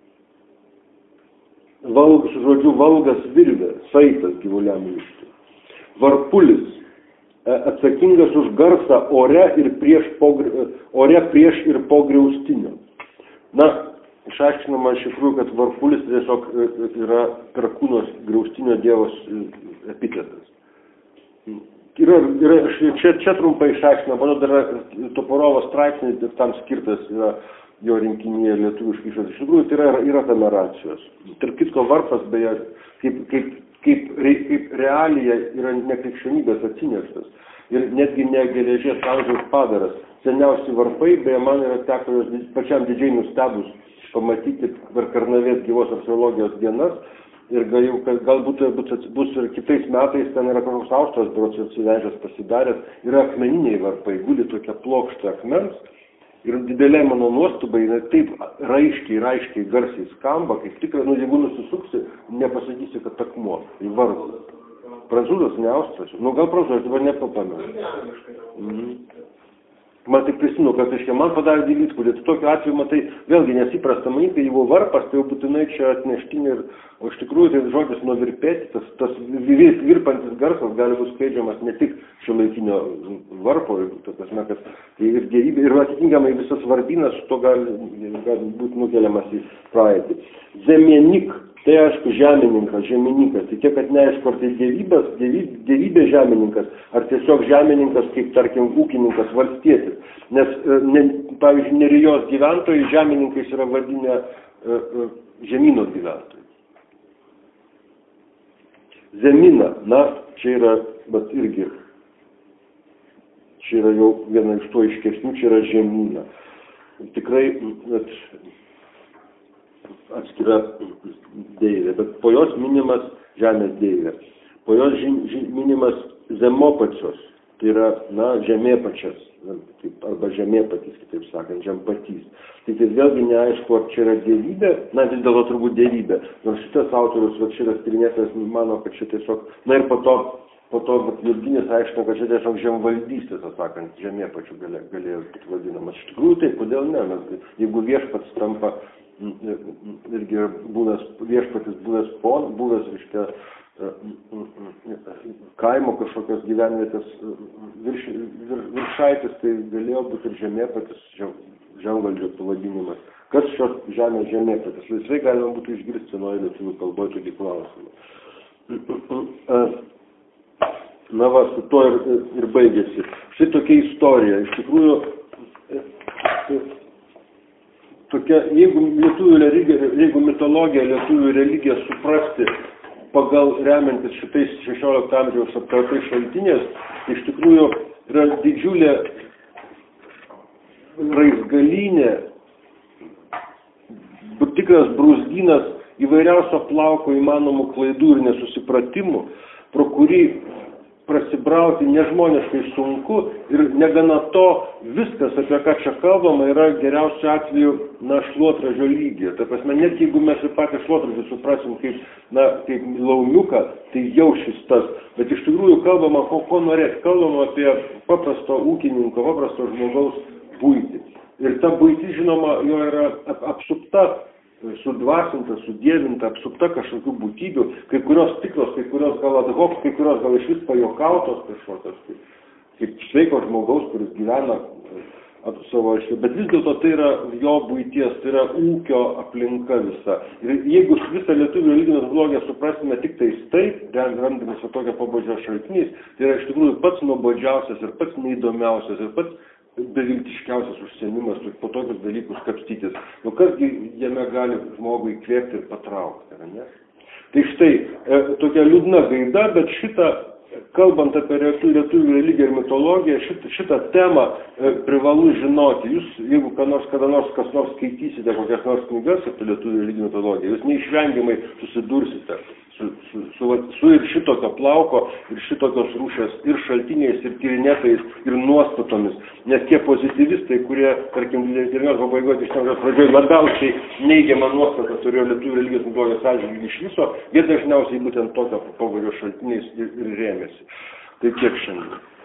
A: valg, su žodžiu valgas virvė, saitas gyvuliam lyšti. Varpulis, e, atsakingas už garsą ore, ir prieš po, ore prieš ir po griaustinio. Na, išaiškinama iš tikrųjų, kad varpulis tiesiog yra perkūnos griaustinio dievos epitetas. Yra, yra, čia, čia trumpai išaiškinama, manau, dar yra Toporovo straipsnis, tam skirtas yra jo rinkinyje lietuviškai išras. Iš tikrųjų, tai yra, yra tame racijos. Tarp kitko, varpas, beje, kaip, kaip, kaip, kaip realija yra nekrikščionybės atsineštas. Ir netgi ne geležies amžiaus padaras. Seniausi varpai, beje, man yra teko jos pačiam didžiai nustebus pamatyti per Karnavės gyvos archeologijos dienas ir gal, galbūt bus ir kitais metais, ten yra kažkoks austras, berods atsivežęs pasidaręs, yra akmeniniai varpai, guli tokia plokštė akmens ir didelė mano nuostabai, jinai taip raiškiai, raiškiai, garsiai skamba, kaip tikrai, nu, jeigu nusisuksi, nepasakysi, kad akmuo, į varpas. Prancūzas, ne austras, nu gal prancūzas, dabar nepapamenu. Mhm. Man tik prisimenu, kad reiškia, man padarė didelį įspūdį. Tokiu atveju, matai, vėlgi nesiprasta manyti, kai jeigu varpas, tai jau būtinai čia atneštinė ir, o iš tikrųjų tai žodis nuvirpėti, tas, tas virpantis garsas gali būti skleidžiamas ne tik šiuolaikinio varpo, tas prasme, kad ir dievybė, ir atitinkamai visas vardynas to gali, gali būti nukeliamas į praeitį. Zemienik, Tai aišku, žemininkas, žemininkas. Tai tiek, kad neaišku, ar tai dievybės, dievybė žemininkas, ar tiesiog žemininkas, kaip, tarkim, ūkininkas, valstietis. Nes, ne, pavyzdžiui, Nerijos gyventojai žemininkais yra vadinę e, e, žemyno gyventojai. Zemina, na, čia yra, bet irgi, čia yra jau viena iš to iškesnių, čia yra žemyna. Tikrai, net, atskira deivė, bet po jos minimas žemės deivė. Po jos ži, ži, minimas zemopačios, tai yra, na, žemėpačias, arba žemėpatys, kitaip sakant, žempatys. Tai tai vėlgi neaišku, ar čia yra dievybė, na, vis dėlto turbūt dievybė. Nors šitas autorius, va, šitas tyrinėtojas mano, kad čia tiesiog, na ir po to, po to Jurginis aiškino, kad čia tiesiog žemvaldystė, tas sakant, žemėpačių galė, galėjo būti vadinamas. Iš tikrųjų taip, kodėl ne? Nes, jeigu viešpats tampa irgi būdas, viešpatis būdas pon, būdas, reiškia, kaimo kažkokios gyvenvietės virš, vir, viršaitis, tai galėjo būti ir žemėpatis, žemvaldžio pavadinimas. Kas šios žemės žemėpatis? Laisvai galima būtų išgirsti nuo lietuvių kalboj tokį klausimą. Na va, su to ir, ir baigėsi. Štai tokia istorija. Iš tikrųjų, tokia, jeigu lietuvių religija, jeigu mitologija, lietuvių religija suprasti pagal remiantis šitais šešiolikto amžiaus aptartais šaltinės, iš tikrųjų yra didžiulė raizgalynė, tikras brūzgynas įvairiausio plauko įmanomų klaidų ir nesusipratimų, pro kurį prasibrauti nežmoniškai sunku ir negana to viskas, apie ką čia kalbama, yra geriausiu atveju, na, šluotražio lygyje. Ta prasme, net jeigu mes ir patį šluotražį suprasim kaip, na, kaip laumiuką, tai jau šis tas. Bet iš tikrųjų kalbama, ko, ko norėt, kalbama apie paprasto ūkininko, paprasto žmogaus buitį. Ir ta buitis, žinoma, jo yra apsupta, sudvasinta, sudievinta, apsupta kažkokių būtybių, kai kurios tikros, kai kurios gal ad hoc, kai kurios gal iš vis pajokautos kažkokios, kaip, kaip sveiko žmogaus, kuris gyvena savo aiškiai. Bet vis dėlto tai yra jo buities, tai yra ūkio aplinka visa. Ir jeigu visą lietuvių religinę mitologiją suprasime tik tais taip, remdamis tokio pobūdžio šaltiniais, tai yra iš tikrųjų pats nuobodžiausias ir pats neįdomiausias ir pats beviltiškiausias užsiėmimas po tokius dalykus kapstytis. Nu, kasgi jame gali žmogui įkvėpti ir patraukti, ar ne? Tai štai, e, tokia liūdna gaida, bet šitą, kalbant apie lietuvių religiją ir mitologiją, šitą, šitą temą e, privalu žinoti. Jūs, jeigu nors, kada nors kas nors skaitysite kokias nors knygas apie lietuvių religiją ir mitologiją, jūs neišvengiamai susidursite su, su, su, su ir šitokio plauko, ir šitokios rūšės, ir šaltiniais, ir tyrinėtais, ir nuostatomis. Nes tie pozityvistai, kurie, tarkim, dvidešimto pabaigos dvidešimto pradžioje labiausiai neigiamą nuostatą turėjo lietuvių religijos mitologijos atžvilgiu iš viso, jie dažniausiai būtent tokio pobūdžio šaltiniais ir, ir rėmėsi. Tai tiek šiandien.